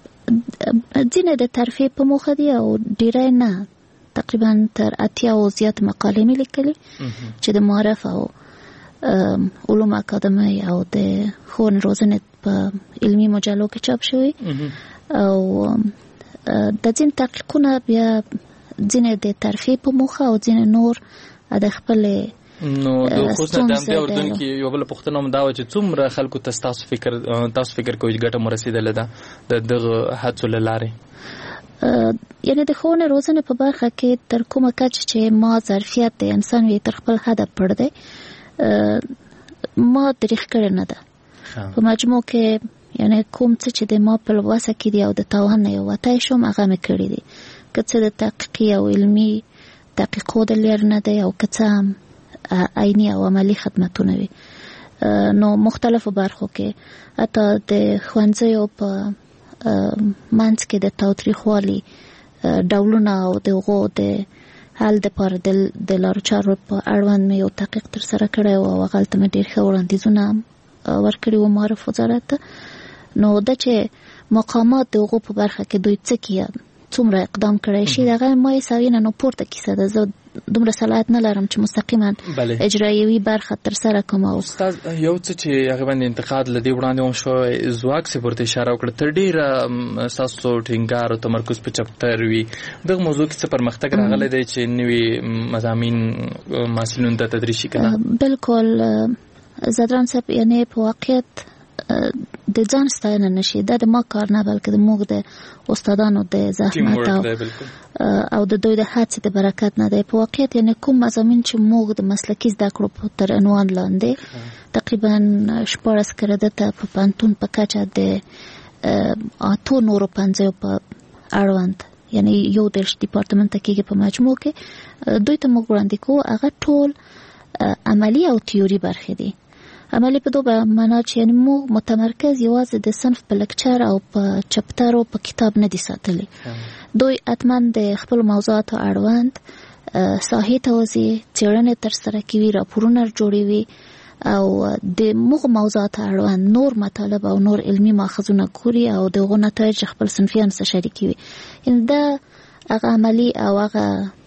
ځینې د ترفیع په موخه دي او ډیری نه تقریبا تر اتیا او زیات مقالې مې لیکلي چې د معرف او علوم اکاډمي او د ښوونې روزنې په علمي مجلو کې چاپ شوي او د ځین تحقیقونه بیا ځینې د ترفیع په موخه او ځینې نور د خپل نو د خصوصا د دې اردن کې یو بل پښتنه هم دا و چې څومره خلکو تاسو فکر تاسو فکر کوئ ګټه مرسیدله ده د دغه هڅو لاره یعنی د ښوونې روزنې په برخه کې تر کومه کچه چې ما ظرفیت د انسان وي تر خپل حد پړ دی ما دریخ کړی نه ده په مجموع کې یعنی کوم څه چې د ما په لواسه کې دی او د توان نه وتای شم هغه مې کړی دي که څه د تحقیقي او علمي تحقیقو د لیر نه دی او که څه عیني او عملی خدمتونه وي نو مختلفو برخو کې حتی د ښوونځیو په منځ کې د تاوتریخوالي ډولونه او دغه د حل د پر د لارو چارو په اړوند مې یو تحقیق تر سره کړی او هغه ته مې ډېر ښه وړاندیزونه ورکړي وو معرف وزارت نو د چې مقامات دغه په برخه کې دوی څه کوي څومره اقدام کړی شي دغه ما یې سوینه نو پورته کیسه ده زه دومره صلاحیت نه لرم چې مستقیما اجرایوي برخه تر سره کوم او استاد یو څه چې هغه باندې انتقاد لدی وړاندې هم شو زواک سي ورته اشاره وکړه تر ډیر تاسو ټینګار او تمرکز په چپټر وی دغه موضوع کې څه پرمختګ راغلی دی چې نوې مضامین محصلینو ته تدریسي کړه بالکل زدران صاحب یعنی په واقعیت د ځان ستاینه نشي دا د ما کار نه بلکې د موږ د استادانو د زحمت او د دوی د هڅې د برکت نه دی په واقعیت یعنی کوم مضامین چې موږ د مسلکي زده کړو تر عنوان لاندې تقریبا شپږ کریډټ په پانتون په کچه د اتو نورو پنځه په اړوند یعنی یو د ډپارټمنټ کې په مجموع کې دوی ته موږ وړاندې کوو هغه ټول عملی او تیوري برخې دي عملی په دوه معنا چې یعنی مو متمرکز یوازې د صنف په لیکچر او په چپټر او په کتاب نه دي ساتلي دوی اتمن د خپل موضوعات اړوند ساحې ته وځي څېړنې تر سره کوي راپورونه جوړوي او د موږ موضوعات اړوند نور مطالب او نور علمي ماخذونه ګوري او دغه نتایج خپل صنفیان سره شریکوي ان دا هغه عملی او هغه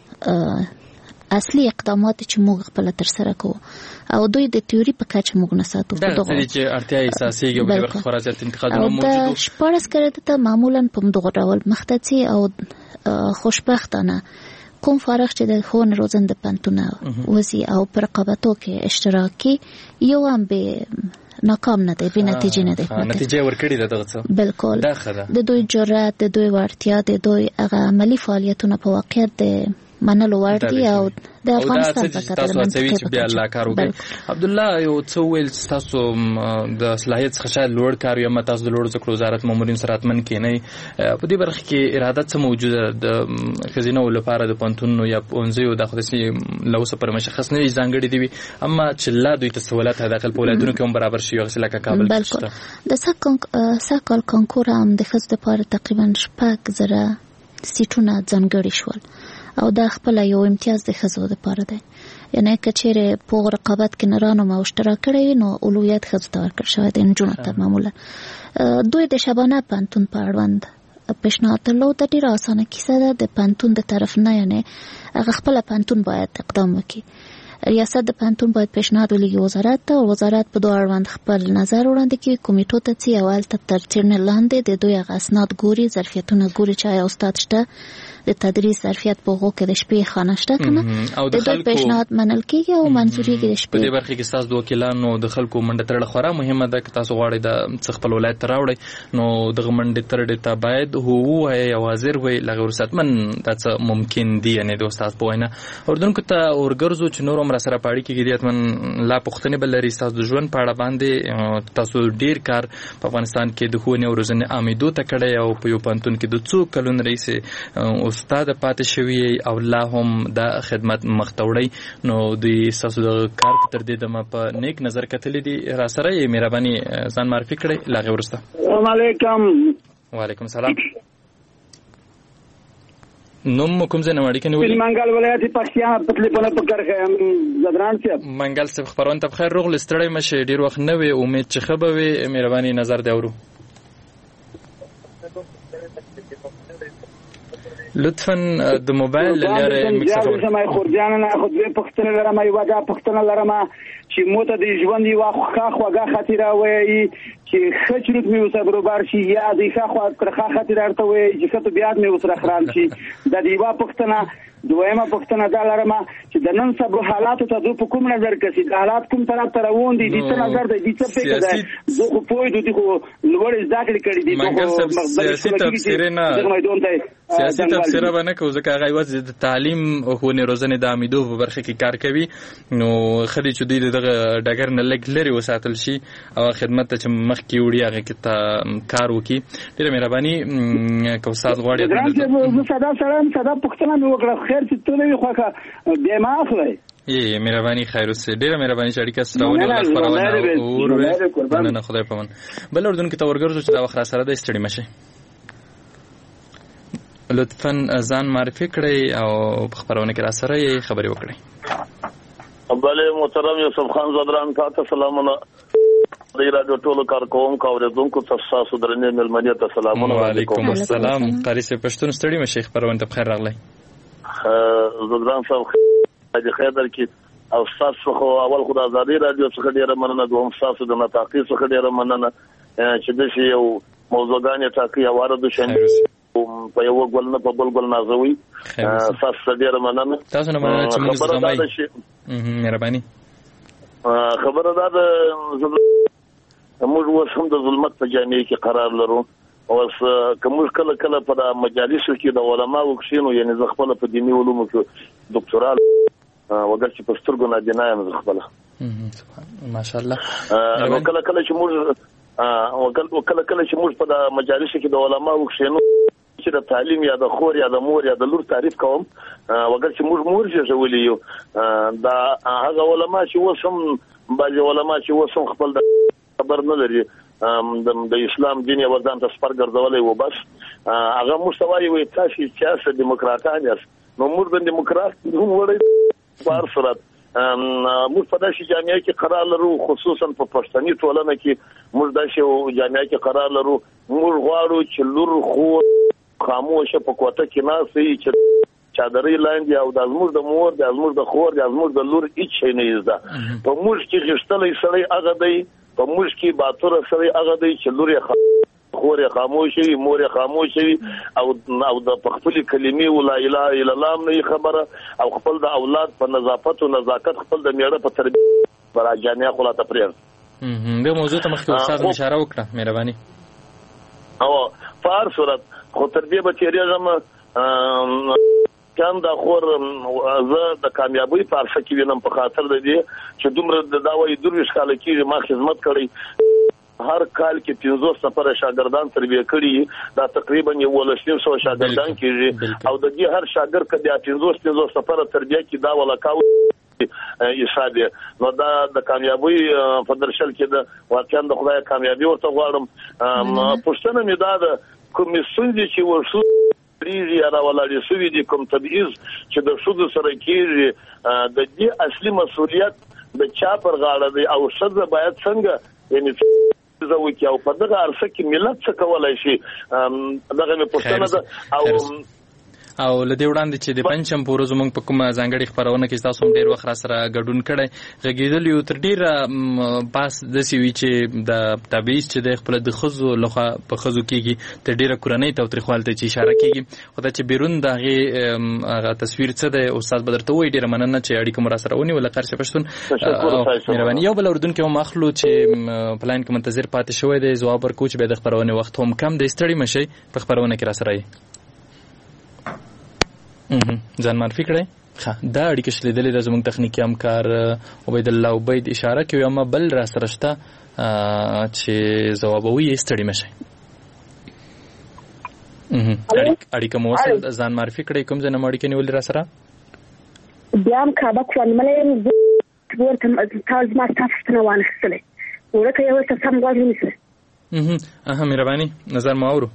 اصلي اقدامات چې موږ خپل تر سره کوو او دوی د تیوري په کچه موږ نه ساتو دا چې اړتیا احساسيږي او په خورا ځات انتقادونه موجود دي شپږ کړه معمولا په دغه ډول مختصي او خوشبختانه کوم فارغ چې د ښوونې روزنې د پانتونه وزي او پر رقابتو کې اشتراکي یو هم به ناکام نه دی، بې نتیجې نه دی. نتیجه ورکړې ده دغه څه. بالکل د دوی جرأت، د دوی وړتیا، د دوی هغه عملي فعالیتونه په واقعیت د منلو وړ دي او د افغانستان په کتر منځ کې به الله کار وکړي. عبد الله یو څه ویل تاسو د صلاحیت څخه شاید لوړ کار یا تاسو د لوړ ذکر وزارت مامورین سره اتمن کې نه په دې برخه کې اراده څه موجوده د خزینه لپاره د پانتونو یا پونځیو د خدسي لوسه پر مشخص نه ځانګړي دي، اما چې لا دوی تسهیلات داخل په ولایتونو کې هم برابر شي او لکه کابل. بالکل د ساکال کانکور هم د خزو لپاره تقریبا شپږ زره سیټونه ځانګړي شول او دا خپل یو امتیاز د خزو لپاره دی. یعنی که چیرې په رقابت کې نرانو ما اشتراک کړی نو اولویت خزو ته ورکړل شوی دی، نجونو ته معمولا. دوی د شبانه پانتون په اړوند پیشنهاد درلود. د ډیره اسانه کیسه ده د پانتون د طرف نه، یعنی هغه خپل پانتون باید اقدام وکړي. ریاست د پانتون باید پیشنهاد ولېږي وزارت ته او وزارت په دوه اړوند خپل نظر وړاندې کړي، کمیټو ته ځي او هلته تر څېړنې لاندې د دوی هغه اسناد ګوري، ظرفیتونه ګوري چې آیا استاد شته، د تدریس ظرفیت په هغو کې د شپې خانه شته که نه، د دوی پیشنهاد منل کېږي او منظورېږي د شپې. په دې برخه کې ستاسو د وکیلانو د خلکو منډه ترړه خورا مهمه ده. که تاسو غواړئ د څه خپل ولایت ته راوړئ نو دغه منډې ترړې ته باید هو ووایئ او حاضر وئ، له هغې وروسته حتمن دا څه ممکن دي. یعنې د استاد په وینا اردوونکو ته ورګرځو چې نور هم راسره په اړیکې کې دي، حتمن لا پوښتنې به لري ستاسو د ژوند په اړه باندې. تاسو ډېر کار په افغانستان کې د ښوونې او روزنې عامېدو ته کړی او په یو پوهنتون کې د څو کلونو راهیسې استاد پاتې شوی او لا هم د خدمت مخ ته وړئ، نو دوی ستاسو د کار په تر دې دمه په نیک نظر کتلي دي. راسره یې مهرباني ځان معرفي کړئ له هغې وروسته. السلام علیکم. وعلیکم السلام. نوم مو کوم ځای نه اړیکه نیولې؟ منګل ولایت پښتیا پتلی په لپاره کرخه زدران صاحب. منګل صاحب خبرونه ته بخیر روغ لستړی مشه، ډیر وخت نه وي، امید چې ښه به وي. مهرباني نظر دی اورو. لطفا د موبایل لاره میکروفون زما خورجان نه خو دې پښتنه لرم، یو دا پښتنه لرم چې موته د ژوند یو خو خوګه خاطره وایي چې خچرت مې وسه برابر شي یا د ښه خاطره خاطره ارته وایي چې کته بیا مې وسره خراب شي. د دې وا پښتنه دویمه پښتنه دا لرم چې د نن سبا حالاتو ته په کوم نظر کې د حالات کوم طرف ته روان دي، د څه نظر دی، د څه فکر دی. زه خو پوه دي خو لوړ ذکر کړی دي خو سیاسي تفسیر نه سیاسي تفسیر باندې کو ځکه هغه وځي د تعلیم او ښوونې روزنې د عامېدو په برخه کې کار کوي، نو خدي چې دوی دغه ډګر نه لګ لري وساتل شي او خدمت ته چې مخ کې وړي هغه کې ته کار وکړي. ډېره مهرباني که استاد غواړي زه ساده سلام ساده پښتنه مې وکړه خیر چې ته نه خوخه بیا ما اخلي. یې مهرباني خیر اوسه. ډېره مهرباني چې اړیکه سره ونیول خبرونه اور نه خدای پامن. بل اردن کې تورګرځو چې دا وخت سره د استړي مشه. لطفاً ځان معرفي کړئ او په خبرونه کې را سره یې خبرې وکړئ. بله محترم یوسف خان زدران تاسو سلامونه. د رادیو ټولو کارکوونکو او اوریدونکو تاسو درنې ملمنې ته سلامونه. وعلیکم السلام. قاری صاحب پښتون ستړي مشه، خبرونه ته بخیر راغلی. زدران صاحب د خیر درکې او تاسو خو اول خو د ازادي رادیو څخه ډیره مننه، دوم تاسو د نطاقي څخه ډیره مننه چې د شی یو موضوعګانې ټاکي او وارد شي په یو ګل نه په بل ګل نازوي. تاسو ډیره مننه. تاسو نه مننه چې موږ زغمای. مهرباني. خبره ده موږ اوس هم د ظلمت په جامعه کې قرار لرو. اوس کوم کله کله په مجالسو کې د علماو کښینو، یعنی زه خپل په دیني علومو کې ډاکټورال وګر چې په سترګو نه دینایم زه خپل. ماشاءالله. نو کله کله چې موږ او کله کله چې موږ په مجالسو کې د علماو کښینو چې د تعلیم یا د خور یا د مور یا د لور تعریف کوم، وګر چې موږ مور جوړولې یو دا هغه علما چې وسم بعض علما چې وسم خپل خبر نه لري د اسلام دین یو ځان ته سپر ګرځولې و بس هغه مستوي وي تاسو چې دیموکراتان یاست، نو موږ د دیموکرات هم وړي بار صورت موږ په داسې جامعه کې قرار لرو، خصوصا په پښتني ټولنه کې موږ داسې جامعه کې قرار لرو. موږ غواړو چې لور خو خاموشه په کوټه کې ناسي چې چادرې لاندې او د زموږ د مور د زموږ د خور د زموږ د لور هیڅ شي نه زده. په موږ کې غشتلې سړی هغه دی، په موږ کې باتوره سړی هغه دی چې لور یې خور یې خاموشي، مور یې خاموشي او او د خپل کلمې ولا اله الا الله نه خبره او خپل د اولاد په نظافت او نزاکت خپل د میړه په تربیت پر جامعه خلاص پرېر. د موضوع ته مخکې استاد اشاره وکړه مهرباني. او په هر صورت خو تر دې به تیریږم کم دا خور زه د کامیابی په ارسه کې وینم په خاطر د دې چې دومره د داوی درویش کال کې ما خدمت کړی هر کال کې پنځوس نفر شاګردان تربیه کړي دا تقریبا یو ولسنیم سو شاګردان کېږي او د دې هر شاګرد کډیا پنځوس پنځوس نفر تربیه کې دا ولاکاو یشاده نو دا د کامیابی په درشل کې د واقعا د خدای کامیابی ورته غواړم. پښتنه مې دا د کومېسون دي چې ورسو ریږي یا راولاري سوي دي کوم تبعیض چې د شذ سره کېږي د دې اصلي مسؤلیت د چا پر غاړه دی او شذ باید څنګه یعنی زه وکي او په دغه ارسه کې ملت څه کولای شي دغه مې پوښتنه ده او او لدې وړاندې چې د پنځم پورو زمونږ په کومه ځانګړي خبرونه کې تاسو هم ډیر وخت را سره ګډون کړی غږیدل یو تر ډیره پاس د سی وی چې د تبعیض چې د خپل د خزو لخوا په خزو کېږي تر ډیره کورنۍ تاوتریخوالته چې اشاره کېږي خو دا چې بیرون دغه هغه تصویر څه دی استاد بدرته وایي ډیره مننه چې اړیکه مو را سره ونیوله قرشه پښتون مهرباني. یو بل اردن کې هم اخلو چې پلاین کې منتظر پاتې شوی دی جواب ورکوي چې به د خبرونه وخت هم کم دی ستړي مشي په خبرونه کې را سره ځان معرفي کړئ. ښه دا اړیکه شلیدلې د زموږ تخنیکي همکار عبید الله عبید اشاره کوي اما بل را سره شته چې ځوابوي یې ستړي مشئ. اړیکه مو وصل ځان معرفي کړئ کوم ځای نه مو اړیکه نیولې را سره بیا هم کعبه کړل ورته تاسو ما تاسو ته وانخستلې ورته یو څه سم غواړم نیسه اها مهرباني نظر ما اورو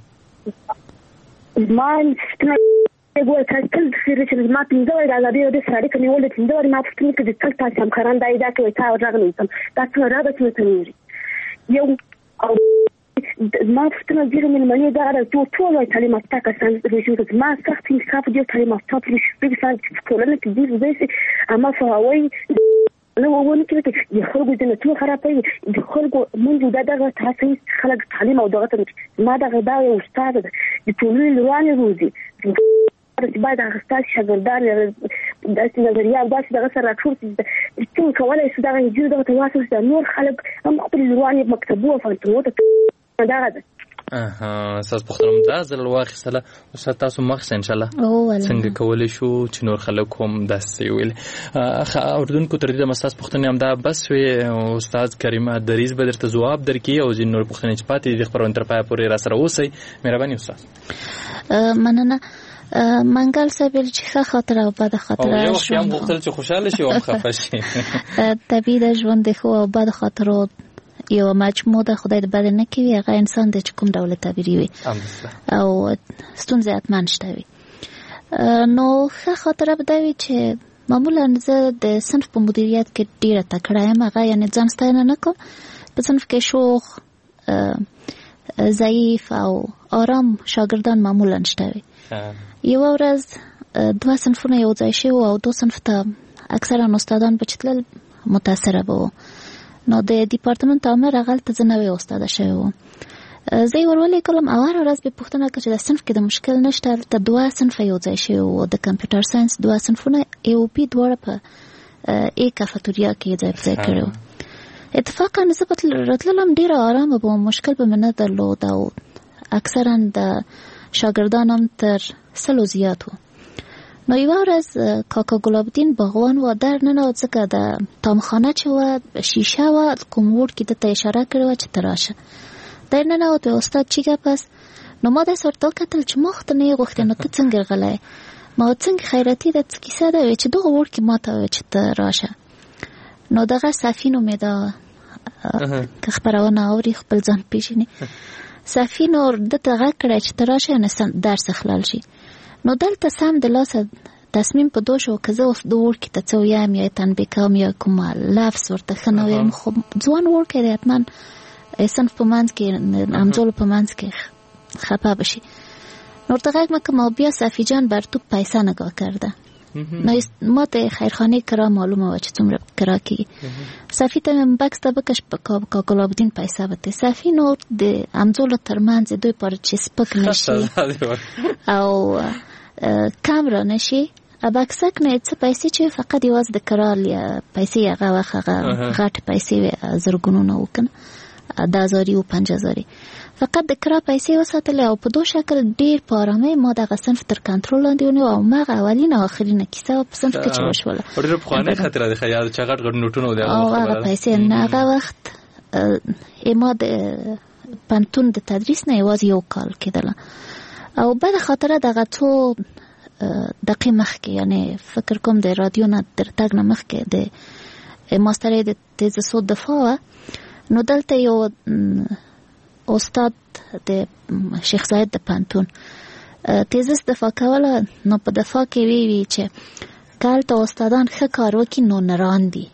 ما ګور تاسو تل سره چې ما پینځه وای راځي د سړی کني ولې پینځه وای ما پښتني کې تل تاسو هم خران دای دا کوي تا راغلی سم تاسو راځي چې تنوري یو او ما پښتنه ډیره من مې دا راځي ټول وای تعلیمات تاسو رژیم کې ما سخت انصاف دي تعلیمات تاسو په څیر ټولنه کې دي زه اما فواوي نو ونه کې د خلکو د نتو خرابې د خلکو مونږ دا دغه تاسو خلک تعلیم او دغه ما دغه دا یو استاد د ټولنې لوانه روزي باید هغه ستاسو شاګردان داسې نظریه او داسې دغه سره راټول کړي څنګه کولی شو دغه نجونې دغه ته واچوي چې نور خلک هم خپلې لورانې مکتبو او فلسفو ته دغه ده. اها اساس پختنم دا زل واخصله استاد تاسو مخ ان شاء الله څنګه کولی شو چې نور خلک هم داسې ویل اخ اردن کو تر دې مستاس پختنه هم دا بس وي استاد کریمه دریز به درته جواب درکې او ځین نور پختنه چې پاتې د خبرونه تر پای پورې را سره اوسئ. مهرباني استاد. مننه. منګل صاحب چې ښه خاطر او بد خاطر او یو خیام غوښتل چې خوشاله شي او خفه شي طبیعي د ژوند د خو او بد خاطرو یو مجموعه د خدای د بل نه کوي هغه انسان د کوم ډول تعبیري وي او ستونزې اتمن شته وي. نو ښه خاطر به دا وي چې معمولا زه د صنف په مدیریت کې ډیره تکړه یم هغه یعنی ځان ستاینه نه کوم په صنف کې شوخ ضعیف او آرام شاګردان معمولا شته وي. یو ورځ دوه صنفونه یو ځای شوي او دو صنف ته اکثرا استادان به چې تلل متاثره به وو نو د ډیپارټمنټ امر هغلته زه نوی استاده شوی وم زه یې ورولېږلم او هره ورځ به پوښتنه وکړه چې د صنف کې د مشکل نشته هلته دوه صنفه یو ځای شوي وو د کمپیوټر ساینس دوه صنفونه ای او پي دواړه په ای کافتوریا کې یې ځای په ځای کړی وو. اتفاقا زه به راتللم ډېره ارامه به وم مشکل به مې نه درلود او اکثرا د شاګردان هم تر سلو زیات وو. نو یوه ورځ کاکا ګلابدین باغوان و در ننوت ځکه د تامخانه چې وه شیشه وه کوم وړ کې دته اشاره کړې وه چې ته راشه در ننوت به استاد چیګه پس نو ما داسې ورته وکتل چې ما خو ته نه یې غوښتې نو ته څنګه غلی ما څنګه خیراتي ده څه کیسه ده وی چې دغه وړ کې ما ته وویل چې ته راشه نو دغه صافي نومې ده که خپرونه اوري خپل ځان پېژني صافي نو دته غږ کړی چې ته راشه نه درس خلال شي نو دلته سم د لاسه تصمیم په دوه شو که زه اوس د وړکي ته څه ویم یا یې تنبیه کوم یا کوم لفظ ورته ښه نه ویم خو ځوان وړکی دی حتما صنف په منځ کې همزولو په منځ کې خفه بشي نو ورته غږ مه کوم او بیا صافي جان بر تو پیسه نگاه کرده نو ما ته خیرخانه کرا معلومه و چې څومره کرا کېږي صافي ته مې بکس ته بکش په کاکا ګلابدین پیسه وته صافي نو د همزولو ترمنځ دوی پر چې سپک نشي او کم را نشي ابکسک نه څه پیسې چې فقط یوازې د کرال یا پیسې هغه وخت هغه غټ پیسې زرګونونه وکنه د هزاري او پنځه هزاري فقط د کرا پیسې وساتل او په دوه شکل ډیر په آرامۍ ما دغه صنف تر کنټرول لاندې ونیو او ما اولینه او اخرینه کیسه په صنف کې چوشوله ډیر په خانه خاطر د خیال چې غټ غټ نوټونه ودی او هغه پیسې نه هغه وخت اما د پانتون د تدریس نه یوازې یو کال کېدله او بعد خاطره دغه څو دقیقې مخکې یعنی فکر کوم د رادیو نه تر تګ نه مخکې د ماسترې د تیز صوت دفاع نو دلته یو استاد د شیخ زاید د پانتون تیزس دفاع کوله نو په دفاع کې وی وی چې کالته استادان ښه کار وکړي نو نران دي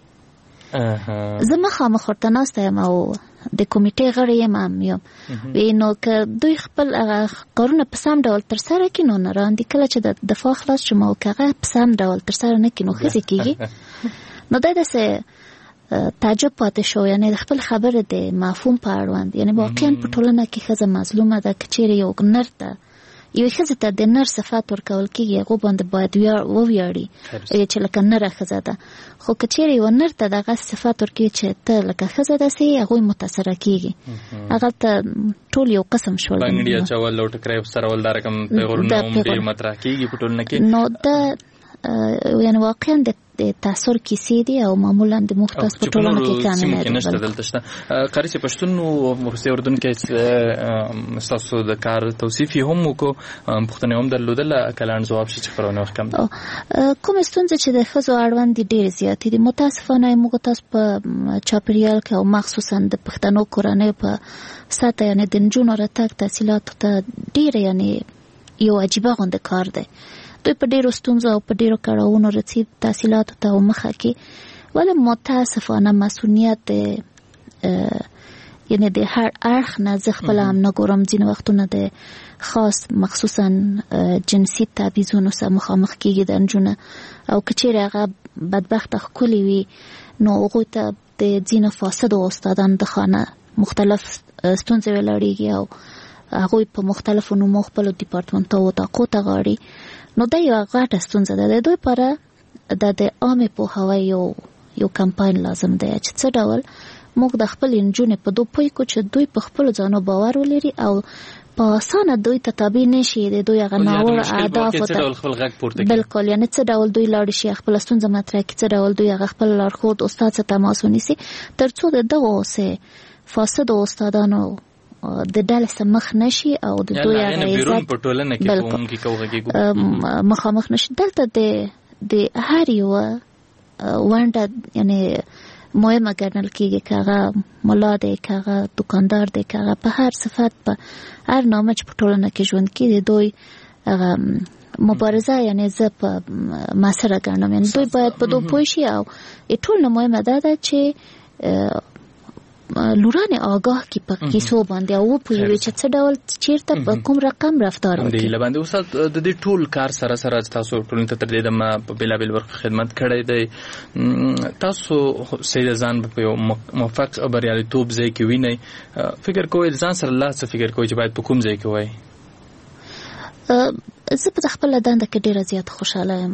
زه مخامخ ورته ناسته یم او د کمیټې غړی یم هم یم وی نو که دوی خپل هغه کارونه په سم ډول ترسره کړي نو نران دي کله چې د دفاع خلاص شم او که هغه په سم ډول ترسره نه کړي نو ښځې کېږي نو دا داسې تعجب پاتې شو یعنی د خپل خبره د مفهوم په اړوند یعنی واقعا په ټولنه کې ښځه مظلومه ده که چیرې یو نر ده یو ښځې ته د نر صفات ورکول کېږي هغو باندې باید وویاړي چې لکه نره ښځه ده خو که چیرې یو نر ته دغه صفات ورکوي چې ته لکه ښځه داسې هغوی متاثره کېږي هغلته ټول یو قسم شول بنګړي اچول او ټکری سرول دا رقم پیغورونه هم ډېر مطرح کېږي په ټولنه کې نو دا یعنی واقعا د تاثیر کیسې دي او معمولا د مختص په ټولنه کې کانونه کې نشته دلته شته قاری چې پښتون او ورسته اردن کې تاسو د کار توصیف هم کو پښتنه هم درلودل کلان جواب شي چې خبرونه وخت کم کوم ستونزې چې د خزو اړوند ډېر زیات دي متاسفانه موږ تاسو په چاپریال کې او مخصوصا د پښتنو کورنۍ په ساته یعنی د نجونو راتګ تحصیلات ته ډېر یعنی یو عجیبه غوند کار دی دوی په ډیرو ستونزو او په ډیرو کړاوونو رسید تحصیلاتو ته ومخه کې ولې متاسفانه مسؤلیت یعنی د هر اړخ نه زه خپل هم نه ګورم ځینې وختونه د خاص مخصوصا جنسي تبعیضونو سره مخامخ کېږي د نجونو او که چیرې هغه بدبخته ښکلې وي نو هغوی ته د ځینو فاسدو استادانو د خانه مختلف ستونزې ولاړېږي او هغوی په مختلفو نومو خپلو ډیپارټمنټو وطاقو ته غواړي نو دا یو غټه ستونزه ده د دوی لپاره د د عامه پوهاوی یو یو کمپاین لازم دی چې څه ډول موږ د خپل نجونې په دوه پوي کو چې دوی په خپل ځانو باور ولري او په اسانه دوی ته تابع نشي د دوی هغه ناوړه اهداف ته بالکل یعنی څه ډول دوی لاړ شي خپل ستونزه مطرح کړي څه ډول دوی هغه خپل لارښود استاد ته تماس ونیسي ترڅو د دغه سه فاسد استادانو د ډلې سمخ نشي او د دوی هغه بیرون په ټولنه کې کوم کې کوغه مخامخ نشي دلته د د هر یو وانډه یعنی مهمه ګڼل کېږي که هغه ملا دی که هغه دکاندار دی که هغه په هر صفت په هر نامه چې په ټولنه کې ژوند کوي دوی هغه مبارزه یعنی زه په مسره ګڼم یعنی دوی باید په دوی پوه شي او ټول نه مهمه دا ده چې لوران آگاه کی په کیسو باندې او په یوه چې څه ډول چیرته په کوم رقم رفتار وکړي دی لباندې استاد د دې ټول کار سره سره تاسو ټول ته تر دې د ما په بلابل ورک خدمت کړی دی تاسو سید ځان په یو موفق بریالیتوب ځای کې وینئ فکر کوئ ځان سره الله څه فکر کوئ چې باید په کوم ځای کې وای زه په خپل دنده کې ډیره زیات خوشاله یم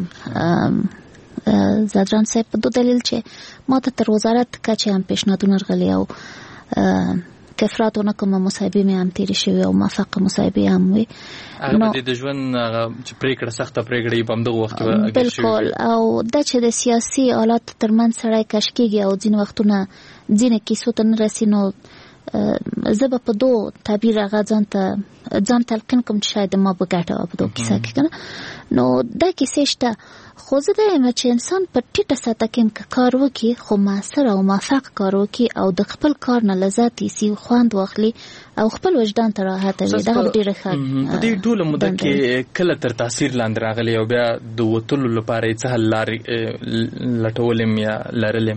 زادران صاحب په دوه دلیل چې ما ته تر وزارت کچې هم پیشنهادونه راغلي او کفراتونه کوم مصاحبې مې هم تیرې شوې او موفقه مصاحبې هم وي نو د ژوند چې پریکړه سخته پریکړه یې په همدغه وخت کې بالکل او دا چې د سیاسي حالات ترمنځ سړی کش کېږي او ځینې وختونه ځینې کیسو ته نه رسي نو زه به په دوه تعبیر هغه ځان ته ځان تلقین کوم چې شاید ما به ګټه په دوه کیسه کې کنه نو دا کیسې شته خو زه دا یم چې انسان په ټیټه سطح کې کار وکړي خو موثر او موفق کار وکړي او د خپل کار نه لذت یې خوند واخلي او خپل وجدان ته راحت وي دا ډیره ښه په دې ټول موده کې کله تر تاثیر لاندې راغلی او بیا د وتلو لپاره څه حل لارې لټولم یا لرلم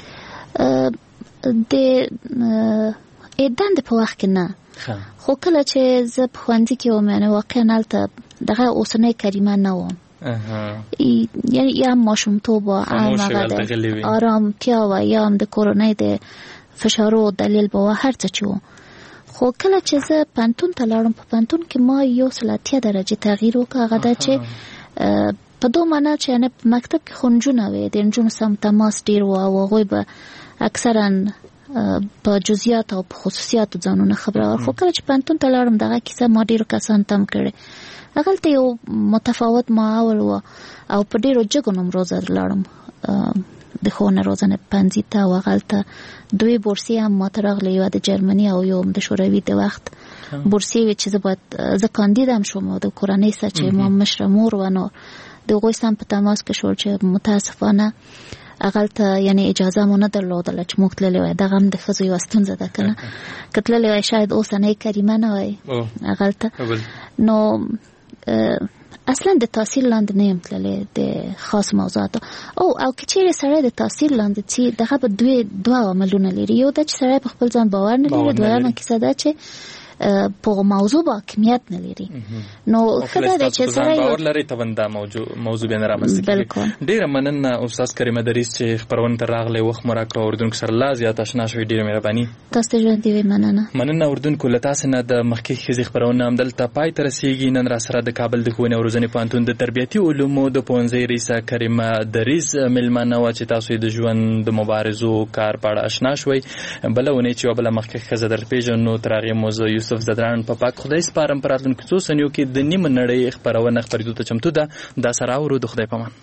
د اېدان د په وخت کې نه خو کله چې زه په ښوونځي کې وم یعنې واقعا هلته دغه اوسنۍ کریمه نه وم یعنی یا ماشومتوب و هم هغه د آرامتیا و یا هم د کورنۍ د فشارو دلیل به و هر څه چې و خو کله چې زه پوهنتون ته لاړم په پوهنتون کې ما یو سل اتیا درجې تغییر وکړ هغه دا چې په دوه معنا چې نه مکتب کې خونجونه وي د انجونو سم تماس ډیر و او هغه به اکثرا په جزئیات او په خصوصیات ځانونه خبره ور خو کله چې پانتون ته لاړم دغه کیسه ما ډیر کسان تم کړي هغه ته یو متفاوت ماحول و او په ډیرو جګونو روزه لاړم د خونه روزنه پنځه تا وغلطه دوی بورسي هم ماترغلی یو د جرمني او یو د شوروي د وخت بورسي چې زبات ز کاندیدام شوم د کورنۍ سچې ما مشر مور ونو د غوي سم په تماس کې شو چې متاسفانه اغلطه یعنی اجازه مونږ درلودل چې موږ تللی وای دغه هم د خزو یو ستونزه ده کنه کتللی وای شاید اوس نه کریمه نه وای اغلطه نو اصلا د تحصیل لاندې نه یم تللی د خاص موضوعاتو او او که چیرې سړی د تحصیل لاندې چې دغه به دوی دوه عملونه لري یو د چې سړی په خپل ځان باور نه لري دویمه کیسه ده چې په موضوع با کمیت نه لري نو خدای دې چې سړی باور لري ته بنده موضوع موضوع به نه رامنځته کیږي ډیره مننه استاد کریمه دریس چې خبرونه تر راغله وخت مراکه اردن کې سره لا زیات آشنا شوي ډیره مهرباني تاسو ژوند دی مننه مننه اردن کوله تاسو نه د مخکې خزي خبرونه هم دلته پای تر رسیدي نن را سره د کابل د ښوونې او روزنې پوهنتون د تربیتي علومو د پوهنځي رئیسه کریمه دریس ملمنه و چې تاسو د ژوند د مبارزو کار په اړه آشنا شوي بلونه چې وبله مخکې خزه در پیژنو تر هغه موضوع یوسف زدران په پاک خدای سپارم پراتون کې څو سنیو کې د نیمه نړۍ خبرونه خبرېدو ته چمتو ده دا سره ورو د خدای پامان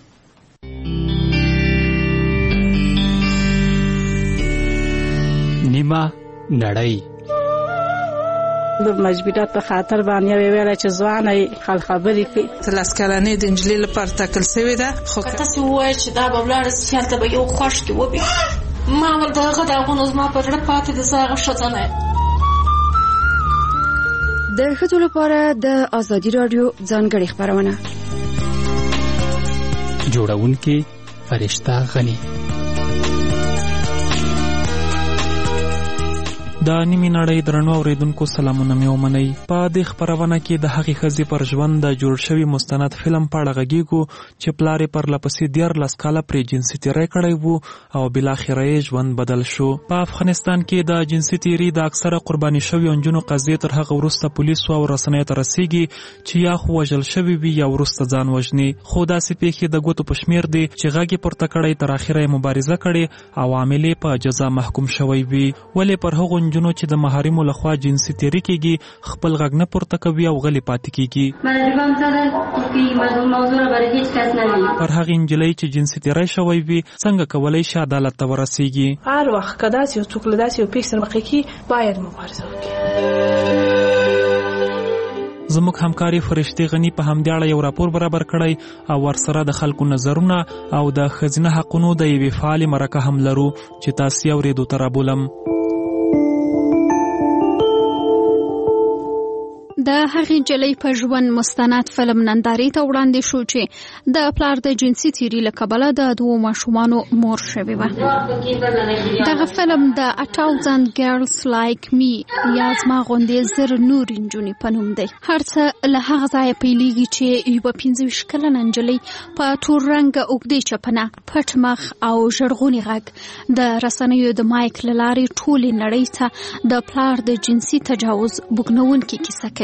نیمه نړۍ د مجبورات په خاطر باندې ویل چې ځواني خل خبرې کوي لاس کلنې د انجلۍ لپاره ټاکل شوې ده خو تاسو وایئ چې دا به ولاړ سیال ته به یو خوښ کې وبي ما ول دغه دغه زما په زړه پاتې د زاغه شتنه د ښځو لپاره د آزادي رادیو ځانګړې خبرونه جوړونکې فرشته غني د نیمه نړۍ درنو اوریدونکو سلامونه مې ومنئ په دې خبرونه کې د هغې ښځې پر ژوند د جوړ شوي مستند فلم په اړه غږیږو چې پلار یې پرلپسې دیارلس کاله پرې جنسي تیری کړی و او بالاخره یې ژوند بدل شو. په افغانستان کې د جنسي تیري د اکثره قرباني شویو نجونو قضیې تر هغه وروسته پولیسو او رسنیو ته رسیږي چې یا خو وژل شوي وي یا وروسته ځان وژني. خو داسې پیښې د ګوتو په شمېر دي چې غږ یې پورته کړی تر اخره یې مبارزه کړې او عامل یې په جزا محکوم شوی وي. ولې پر هغو نجونو چې د محارمو لخوا جنسي تیری کېږي خپل غږ نه پورته کوي او غلي پاتې کېږي؟ پر هغې نجلۍ چې جنسي تیری شوی وي څنګه کولی شي عدالت ته ورسیږي؟ هر وخت که داسې یو څوک له داسې یو پیښې سره مخ کېږي باید مبارزه وکړي. زموږ همکاري فرشتي غني په همدې اړه یو راپور برابر کړی او ورسره د خلکو نظرونه او د ښځینه حقونو د یوې فعالې مرکه هم لرو چې تاسې یې اورېدو ته رابولم. د هغې نجلۍ په ژوند مستند فلم نندارې ته وړاندې شو چې د پلار د جنسي تیري له کبله د دوو ماشومانو مور شوې وه. دغه فلم د A Thousand Girls Like Me یا زما غوندې زر نورې نجونې په نوم دی. هر څه له هغه ځایه پیلېږي چې یوه پنځه ویشت کلنه نجلۍ په تور رنګه اوږدې چپنه پټ مخ او ژړغوني غږ د رسنیو د مایک له لارې ټولې نړۍ ته د پلار د جنسي تجاوز بوږنوونکې کیسه کوي.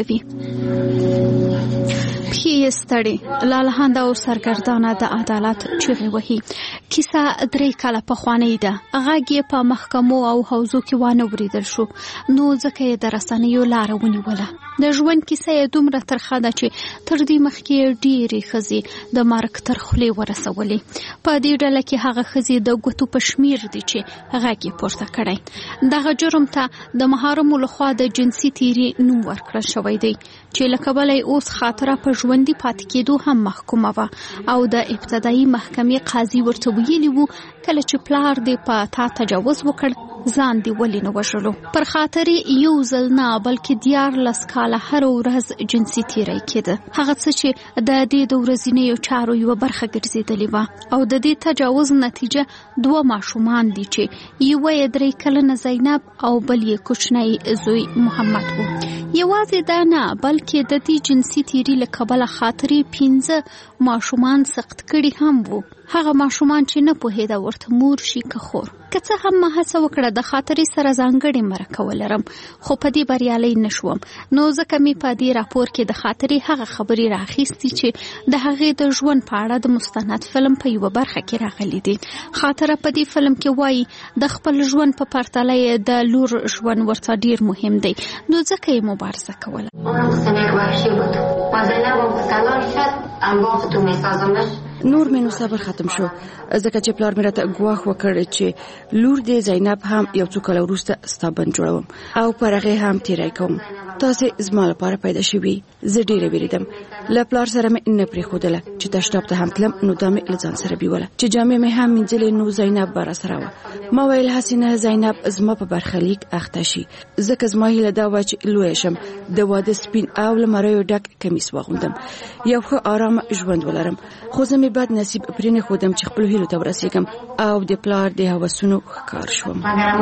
پښې یې ستړې لالهانده او سرګردانه د عدالت چیغې وهي. کیسه درې کاله پخوانۍ ده. غږ یې په محکمو او حوزو کې وانه وریدل شو نو ځکه یې د رسنیو لاره ونیوله. د ژوند کیسه یې دومره ترخه ده چې تر دې مخکې ډېرې ښځې د مرګ تر خولې ورسولې. په دې ډله کې هغه ښځې د ګوتو په شمېر دي چې غږ یې پورته کړی. دغه جرم ته د محارمو لخوا د جنسي تیري نوم ورکړل شوی دی چې له کبله یې اوس خاطره په ژوندي پاتې کېدو هم محکومه وه او د ابتدایي محکمې قاضي ورته ویلي وو کله چې پلار دې په تا تجاوز وکړ ځان دې ولې نه وژلو. پر خاطر یو ځل نه بلکې دیارلس کاله هره ورځ جنسي تیری کېده. هغه څه چې د دې د ورځنیو چارو یوه برخه ګرځېدلې وه او د دې تجاوز نتیجه دوه ماشومان دي چې یوه یې درې کلنه زینب او بل یې کوچنی زوی محمد و. یوازې دا نه بلکې د دې جنسي تیری له کبله خاطرې پنځه ماشومان سخت کړي هم وو. هغه ماشومان چې نه پوهېده ورته مور شي که خور. که څه هم ما هڅه وکړه د خاطرې سره ځانګړې مرکه ولرم خو په دې بریالی نشوم، نو ځکه مې په دې راپور کې د خاطرې هغه خبرې راخیستې چې د هغې د ژوند په اړه د مستند فلم په یوه برخه کې راغلي دي. خاطره په دې فلم کې وایي د خپل ژوند په پرتله یې د لور ژوند ورته ډیر مهم دی، نو ځکه یې مبارزه کوله. نور مې نو صبر ختم شو ځکه چې پلار مې راته ګواښ وکړ چې لور دې زینب هم یو څو کاله وروسته ستا بند جوړوم او پر هغې هم تیری کوم. تاسې زما لپاره پیدا شوي. زه ډېره وېرېدم. له پلار سره مې نه پرېښودله چې تشناب ته هم تلم، نو دا مې له ځان سره بیوله. چې جامې مې هم مینځلې نو زینب به راسره وه. ما ویل هسې نه زینب زما په برخلیک اخته شي، ځکه زما هیله دا وه چې لویه شم، د واده سپین او له مریو ډک کمیس واغوندم، یو ښه آرامه ژوند ولرم. خو زه مې بد نصیب پرې نه ښودم چې خپلو هیلو ته ورسېږم او د پلار د هوسونو ښکار شوم.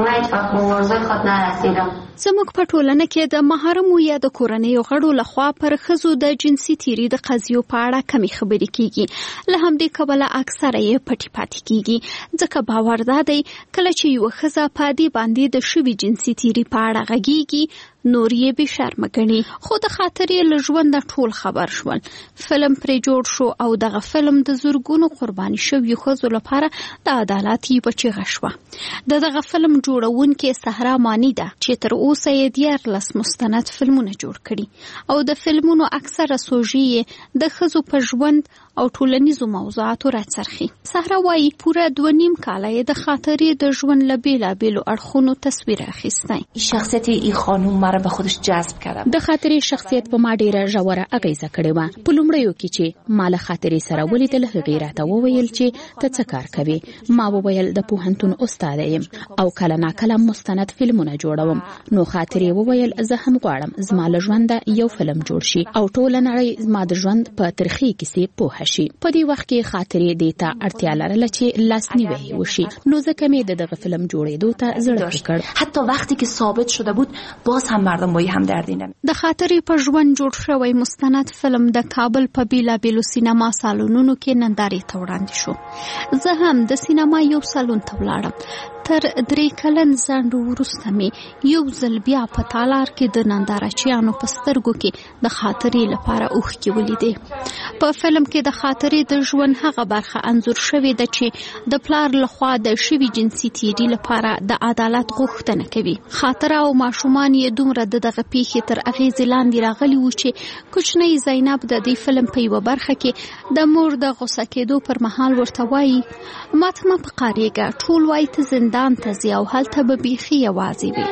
زموږ په ټولنه کې د محرمو یا د کورنیو غړو لخوا پر ښځو د جنسي تیري د قضیو په اړه کمې خبرې کیږي. له همدې کبله اکثره یې پټې پاتې کیږي، ځکه باور دا دی کله چې یوه ښځه په دې باندې د شوي جنسي تیري په اړه غږیږي نور یې بې شرمه ګڼي. خو د خاطرې له ژونده ټول خبر شول. فلم پرې جوړ شو او دغه فلم د زرګونو قرباني شویو ښځو لپاره د عدالت یوه چیغه شوه. د دغه فلم جوړونکې سهرا مانی ده چې تر اوسه یې دیارلس مستند فلمونه جوړ کړي او د فلمونو اکثره سوژې یې د ښځو په ژوند او ټولنیزو موضوعاتو راڅرخي. سهرا وایي پوره دوه نیم کاله یې د خاطرې د ژوند له بېلابېلو اړخونو تصویر اخیستی. شخصیت این خانم مرا به خودش جذب کرد. د خاطرې شخصیت په ما ډیره ژوره اغیزه کړې وه. په لومړیو کې چې ما له خاطرې سره ولیدل هغې راته وویل چې ته څه کار کوې. ما وویل د پوهنتون استاده یم او کله ناکله مستند فلمونه جوړوم. نو خاطرې وویل زه هم غواړم زما له ژونده یو فلم جوړ شي او ټوله نړۍ زما د ژوند په ترخې کیسې پوهه شي. په دې وخت کې خاطرې دې ته اړتیا لرله چې لاسنیوی وشي، نو ځکه مې د دغه فلم جوړېدو ته زړه کړ. حتی وقتی که ثابت شده بود باز هم مردم با همدردی نمی. د خاطرې په ژوند جوړ شوی مستند فلم د کابل په بیلابیلو سینما سالونونو کې نندارې ته وړاندې شو. زه هم د سینما یو سالون ته ولاړم. تر درې کلن ځنډ وروسته مې یو ځل بیا په تالار کې د نندارچیانو په سترګو کې د خاطرې لپاره اوښکې ولیدې. په فلم کې د خاطرې د ژوند هغه برخه انځور شوې ده چې د پلار لخوا د شوي جنسي تیري لپاره د عدالت غوښتنه کوي. خاطره او ماشومان یې دومره د دغه پیښې تر اغېزې لاندې راغلي وو چې کوچنۍ زینب د دې فلم په یوه برخه کې د مور د غوسه کېدو پر مهال ورته وایي ماته مه پقارېږه، ټول وایي ته زندان ته ځي او هلته به بیخي یوازې وي.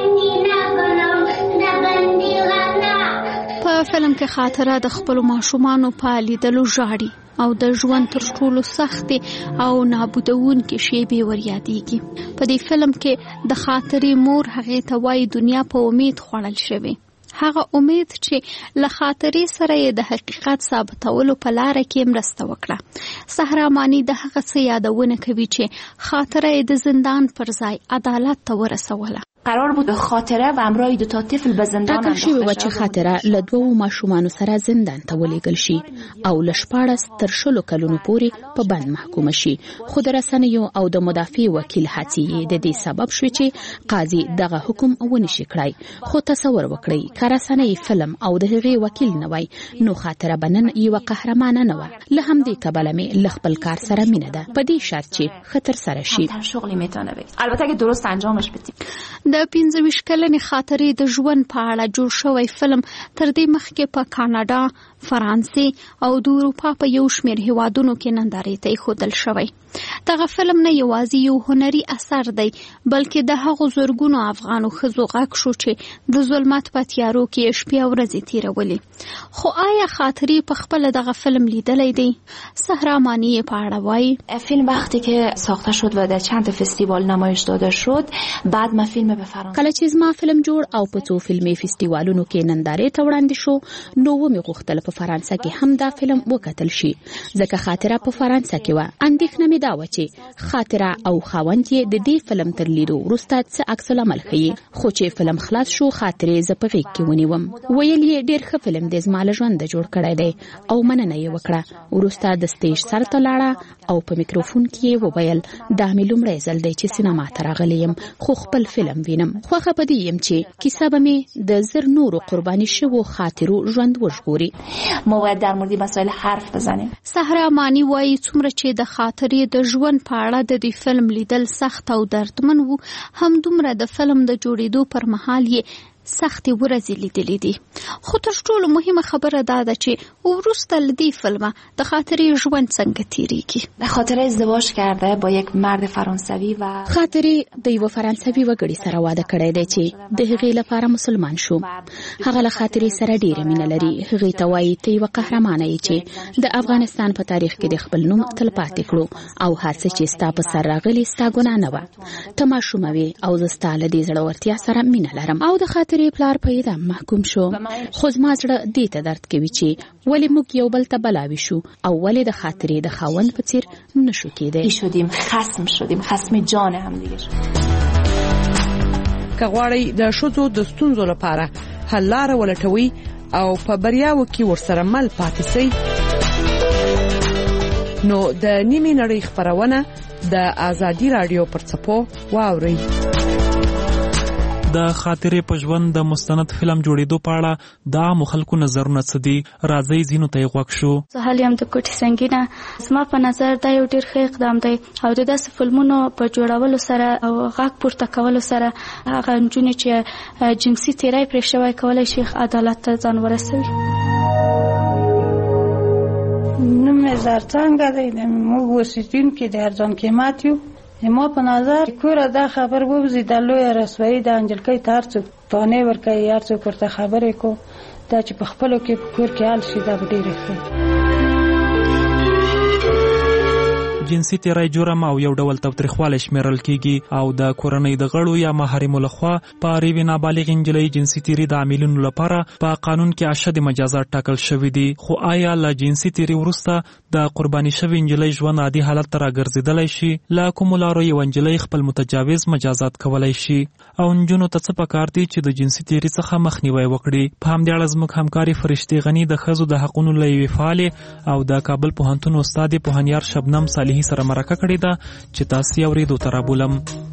په فلم کې خاطره د خپلو ماشومانو په لیدلو ژاړي او د ژوند تر ټولو سختې او نابودونکې شیبې وریادېږي. په دې فلم کې د خاطرې مور هغې ته وایي دنیا په امید خوړل شوې، هغه امید چې له خاطرې سره یې د حقیقت ثابتولو په لاره کې مرسته وکړه. سهرا مانی د هغه څه یادونه کوي چې خاطره یې د زندان پر ځای عدالت ته ورسوله. قرار بود خاطره و همراه دو تا طفل به زندان انداخته شي و چې خاطره له دوو ماشومانو سره زندان ته ولېږل شي او له شپاړس تر شلو کلونو پورې په بند محکومه شي. خو د رسنیو او د مدافع وکیل هڅې د دې سبب شوې چې قاضي دغه حکم ونشي کړای. خو تصور وکړئ که رسنۍ فلم او د هغې وکیل نه وای نو خاطره به نن یوه قهرمانه نه وه. له همدې کبله مې له خپل کار سره مینه ده په دې شرط چې ښه ترسره شي. البته اگه درست انجامش بدیم. د پنځه ویشت کلنې خاطرې د ژوند په اړه جوړ شوی فلم تر دې مخکې په کاناډا، فرانسې او د اروپا په یو شمېر هیوادونو کې نندارې ته ایښودل شوی. دغه فلم نه یوازې یو هنري اثر دی بلکې د هغو زرګونو افغانو ښځو غږ شو چې د ظلمت په تیارو کې شپې او ورځې تیرولې. خو آیا خاطرې په خپله دغه فلم لیدلی دی؟ سهرا مانی په اړه وایي فیلم وقتی که ساخته شد و در چند فستیوال نمایش داده شد بعد من فیلم به کله چې زما فلم جوړ او په څو فلمي فستیوالونو کې نندارې ته وړاندې شو نو و مې غوښتل په فرانسه کې هم دا فلم وکتل شي ځکه خاطره په فرانسه کې و. اندېښنه مې دا و چې خاطره او خاوند یې د دې فلم تر لیدو وروسته څه عکس العمل ښیي، خو چې فلم خلاص شو خاطرې زه په غېږ کې ونیوم. ویل یې ډېر ښه فلم دی، زما له ژونده جوړ کړی دی او مننه یې وکړه. وروسته د سټیج سر ته لاړه او په میکروفون کې یې وویل دا مې لومړی ځل دی چې سینما ته راغلی یم خو خپل فلم وینم. خوښه په دې یم چې کیسه به مې د زر نورو قرباني شوو خاطرو ژوند وژغوري. ما باید در مورد مسائل حرف بزنیم. سحره مانی وایي څومره چې د خاطرې د ژوند په اړه د دې فلم لیدل سخت او دردمن وو، هم دومره د فلم د جوړېدو پر مهال یې سختي ورځې لیدلې دي. خو تر ټولو مهمه خبره دا ده چې وروسته له دې فلمه د خاطرې ژوند څنګه تیریږي. خاطره ازدواج کرده با یک مرد فرانسوی و خاطرې د یو فرانسوي وګړي سره واده کړی دی چې د هغې لپاره مسلمان شو. هغه له خاطرې سره ډېره مینه لري. هغې ته وایي ته یوه قهرمانه یې چې د افغانستان په تاریخ کې د خپل نوم تلپاتې کړو او هر څه چې ستا په سر راغلي ستا ګناه نه وه. ته ماشومه وې او زه ستا له دې زړورتیا سره مینه لرم. او د خاطرې پلار په اعدام محکوم شو. خو زما زړه دې ته درد کوي چې ولې موږ یو بل ته بلاوي شو او ولې د خاطرې د خاوند په څیر نشو کېدی. شدیم خصم شدیم خصم جان هم دیگه. که غواړئ د ښځو د ستونزو لپاره حل لاره ولټوي او په بریاوو کې ورسره مل پاتې سئ نو د نیمې نړۍ خپرونه د آزادي رادیو پر څپو واورئ. د خاطرې په ژوند د مستند فلم جوړېدو په اړه د عامو خلکو نظرونه څه دي؟ راځئ ځینو ته یې غوږ شو. زه حال یم د کوټې سنګینه. زما په نظر دا یو ډېر ښه اقدام دی او د داسې فلمونو په جوړولو سره او غږ پورته کولو سره هغه نجونې چې جنسي تیری پرې شوی کولی شي عدالت ته ځان ورسوي. نوم مې زرڅانګه دی. موږ اوسېدونکي د ارزان قیمت یو. ما په نظر کوره دا خبر ووزي د لویه رسوایي د انجلکۍ ته هر څوک تانې ورکوي، هر څوک ورته خبرې کو دا چې په خپلو کې په کور کې حل شي دا به ډېرې ښه. جنسي تیری جرم او یو ډول تاوتریخوالی شمیرل کیږي او د کورنۍ د غړو یا محارمو لخوا په یوې نابالغې نجلۍ جنسي تیري د عاملینو لپاره په قانون کې اشد مجازات ټاکل شوي دي. خو آیا له جنسي تیري وروسته د قرباني شوې نجلۍ ژوند عادي حالت ته راګرځېدلی شي؟ له کومو لارو یوه نجلۍ خپل متجاوز مجازات کولی شي؟ او نجونو ته څه پکار دي چې د جنسي تیري څخه مخنیوی وکړي؟ په همدې اړه زموږ همکارې فرشتې غني د ښځو د حقونو له یوې فعالې او د کابل پوهنتون استادې پوهنیار شبنم صالحي سره مرکه کړې ده چې تاسو یې اورېدو ته رابولم.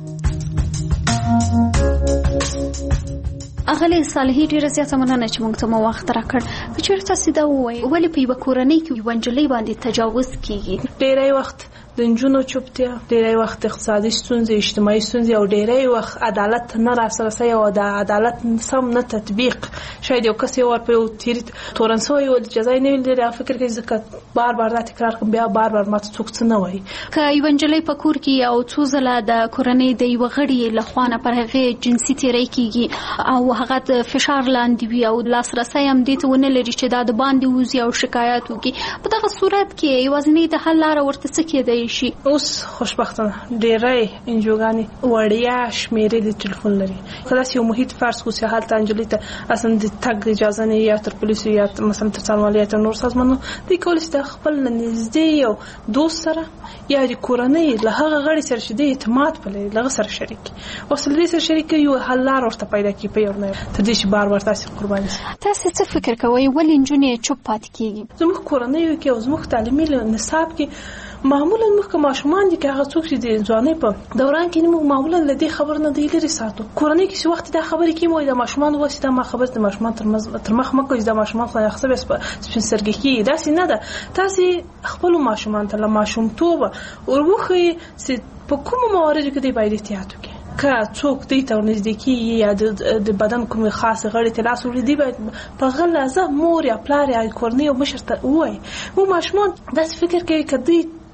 اغلی صالحي ډیره زیاته مننه چې موږ ته مو وخت راکړ. که چېرته تاسې دا ووایئ ولې په یوه کورنۍ کې یوه نجلۍ باندې تجاوز کیږي؟ ډیری وخت د نجونو چوپتیا، ډیری وخت اقتصادي ستونزې، اجتماعي ستونزې او ډیری وخت عدالت نه راسرسي او د عدالت سم نه تطبیق. شاید یو کس یو ور په تیری تورن سوی او جزای نه ویل دی فکر کوي ځکه بار بار دا تکرار کوم بیا بار بار ماته څوک څه نه وایي. که یوه نجلۍ په کور کې او څو ځله د کورنۍ د یوه غړي له خوا نه پر هغې جنسي تیری کیږي او هغه د فشار لاندې وي او لاسرسی هم دې ته ونه لري چې دا د باندې ووځي او شکایت وکړي، په دغه صورت کې یوازینۍ د حل لاره ورته څه کېدی شي؟ اوس خوشبختانه ډېری انجوګانې وړیا شمېرې د ټلیفون لري. که داسې یو محیط فرض کړو چې هلته نجلۍ ته اصلا د تګ اجازه نه یا تر پولیسو یا مثلا تر څارنوالۍ یا تر نور سازمانونو دوی کولی شي د خپل نږدې یو دوست سره یا د کورنۍ له هغه غړي سره چې د اعتماد په لري له هغه سره شریک کړي او سره دې سره شریک کړي یو حل لاره ورته پیدا کړي په یو نه تر دې چې بار بار تاسې قرباني شي. تاسې څه فکر کوئ ولې نجونې چوپ پاتې کېږي؟ زموږ کورنیو کې او زموږ تعلیمي نصاب کې معمولا موږ که ماشومان دي که هغه څوک چې د ځوانۍ په دوران کې موږ معمولا له دې خبر نه دی لري ساتو. کورنۍ کې چې وخت دا خبرې کوي مو د ماشومان واسي دا ما خبر د ماشومان تر مخ مه کوئ، د ماشومان خو یې خصه سپین سرګي کېږي. داسې نه ده. تاسې خپلو ماشومان ته له ماشومتوبه وربوښئ چې په کومو مواردو کې دی باید احتیاط وکړي. که څوک دوی ته ورنږدې کېږي یا د بدن کومې خاصې غړي ته لاس وړي دوی باید په هغه لحظه مور یا پلار یا کورنۍ او مشر ته ووایي. موږ ماشومان داسې فکر کوي که دوی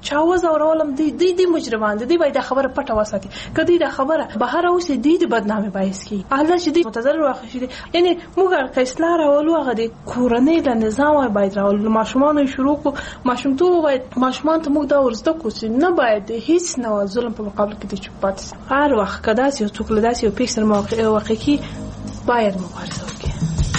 چاوز اورولم دی دی دی مجرمان دي باید خبره پټه وساتي کدی دا خبره بهر اوسه دی د بدنامي باعث کی الله چې دی متضرر واخی شي یعنی موږ کیسلا راولو هغه د کورنۍ د نظام باید راول ماشومان شروع کو ماشوم ته باید ماشومان ته موږ دا ورزده کو چې نه باید هیڅ نه ظلم په مقابل کې د چوپات هر وخت کدا چې څوک لداسي او پیښ سره موقع واقع کی باید مبارزه وکړي.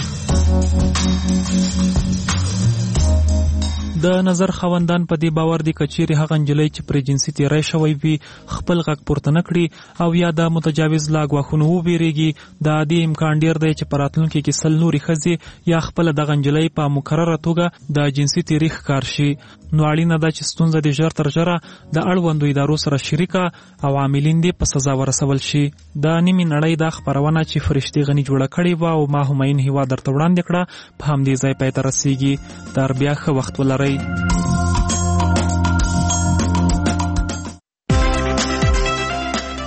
د نظر خوندان په دې باور دي کچېری هغه انجلۍ چې پر جنسي تیری شوی وي خپل غږ پورته نکړي او یا د متجاوز لا غواخونه وبېریږي د دې امکان ډیر دی چې پراتلونکو کې سل نوري خزي یا خپل د انجلۍ په مکرره توګه د جنسي تیری ښکار شي. نو اړینه ده چې ستونزه د ژر تر ژره د اړوندو ادارو سره شریکه او عاملین دې په سزا ورسول شي. د نیمې نړۍ د خبرونه چې فرشتي غني جوړه کړې و او ما همین هوا درته وړاندې کړه په همدې ځای پای ته رسیږي. در بیا ښه وخت ولرئ.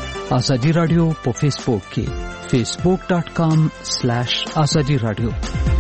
آزادی رادیو په فیسبوک کې facebook dot com slash azadi radio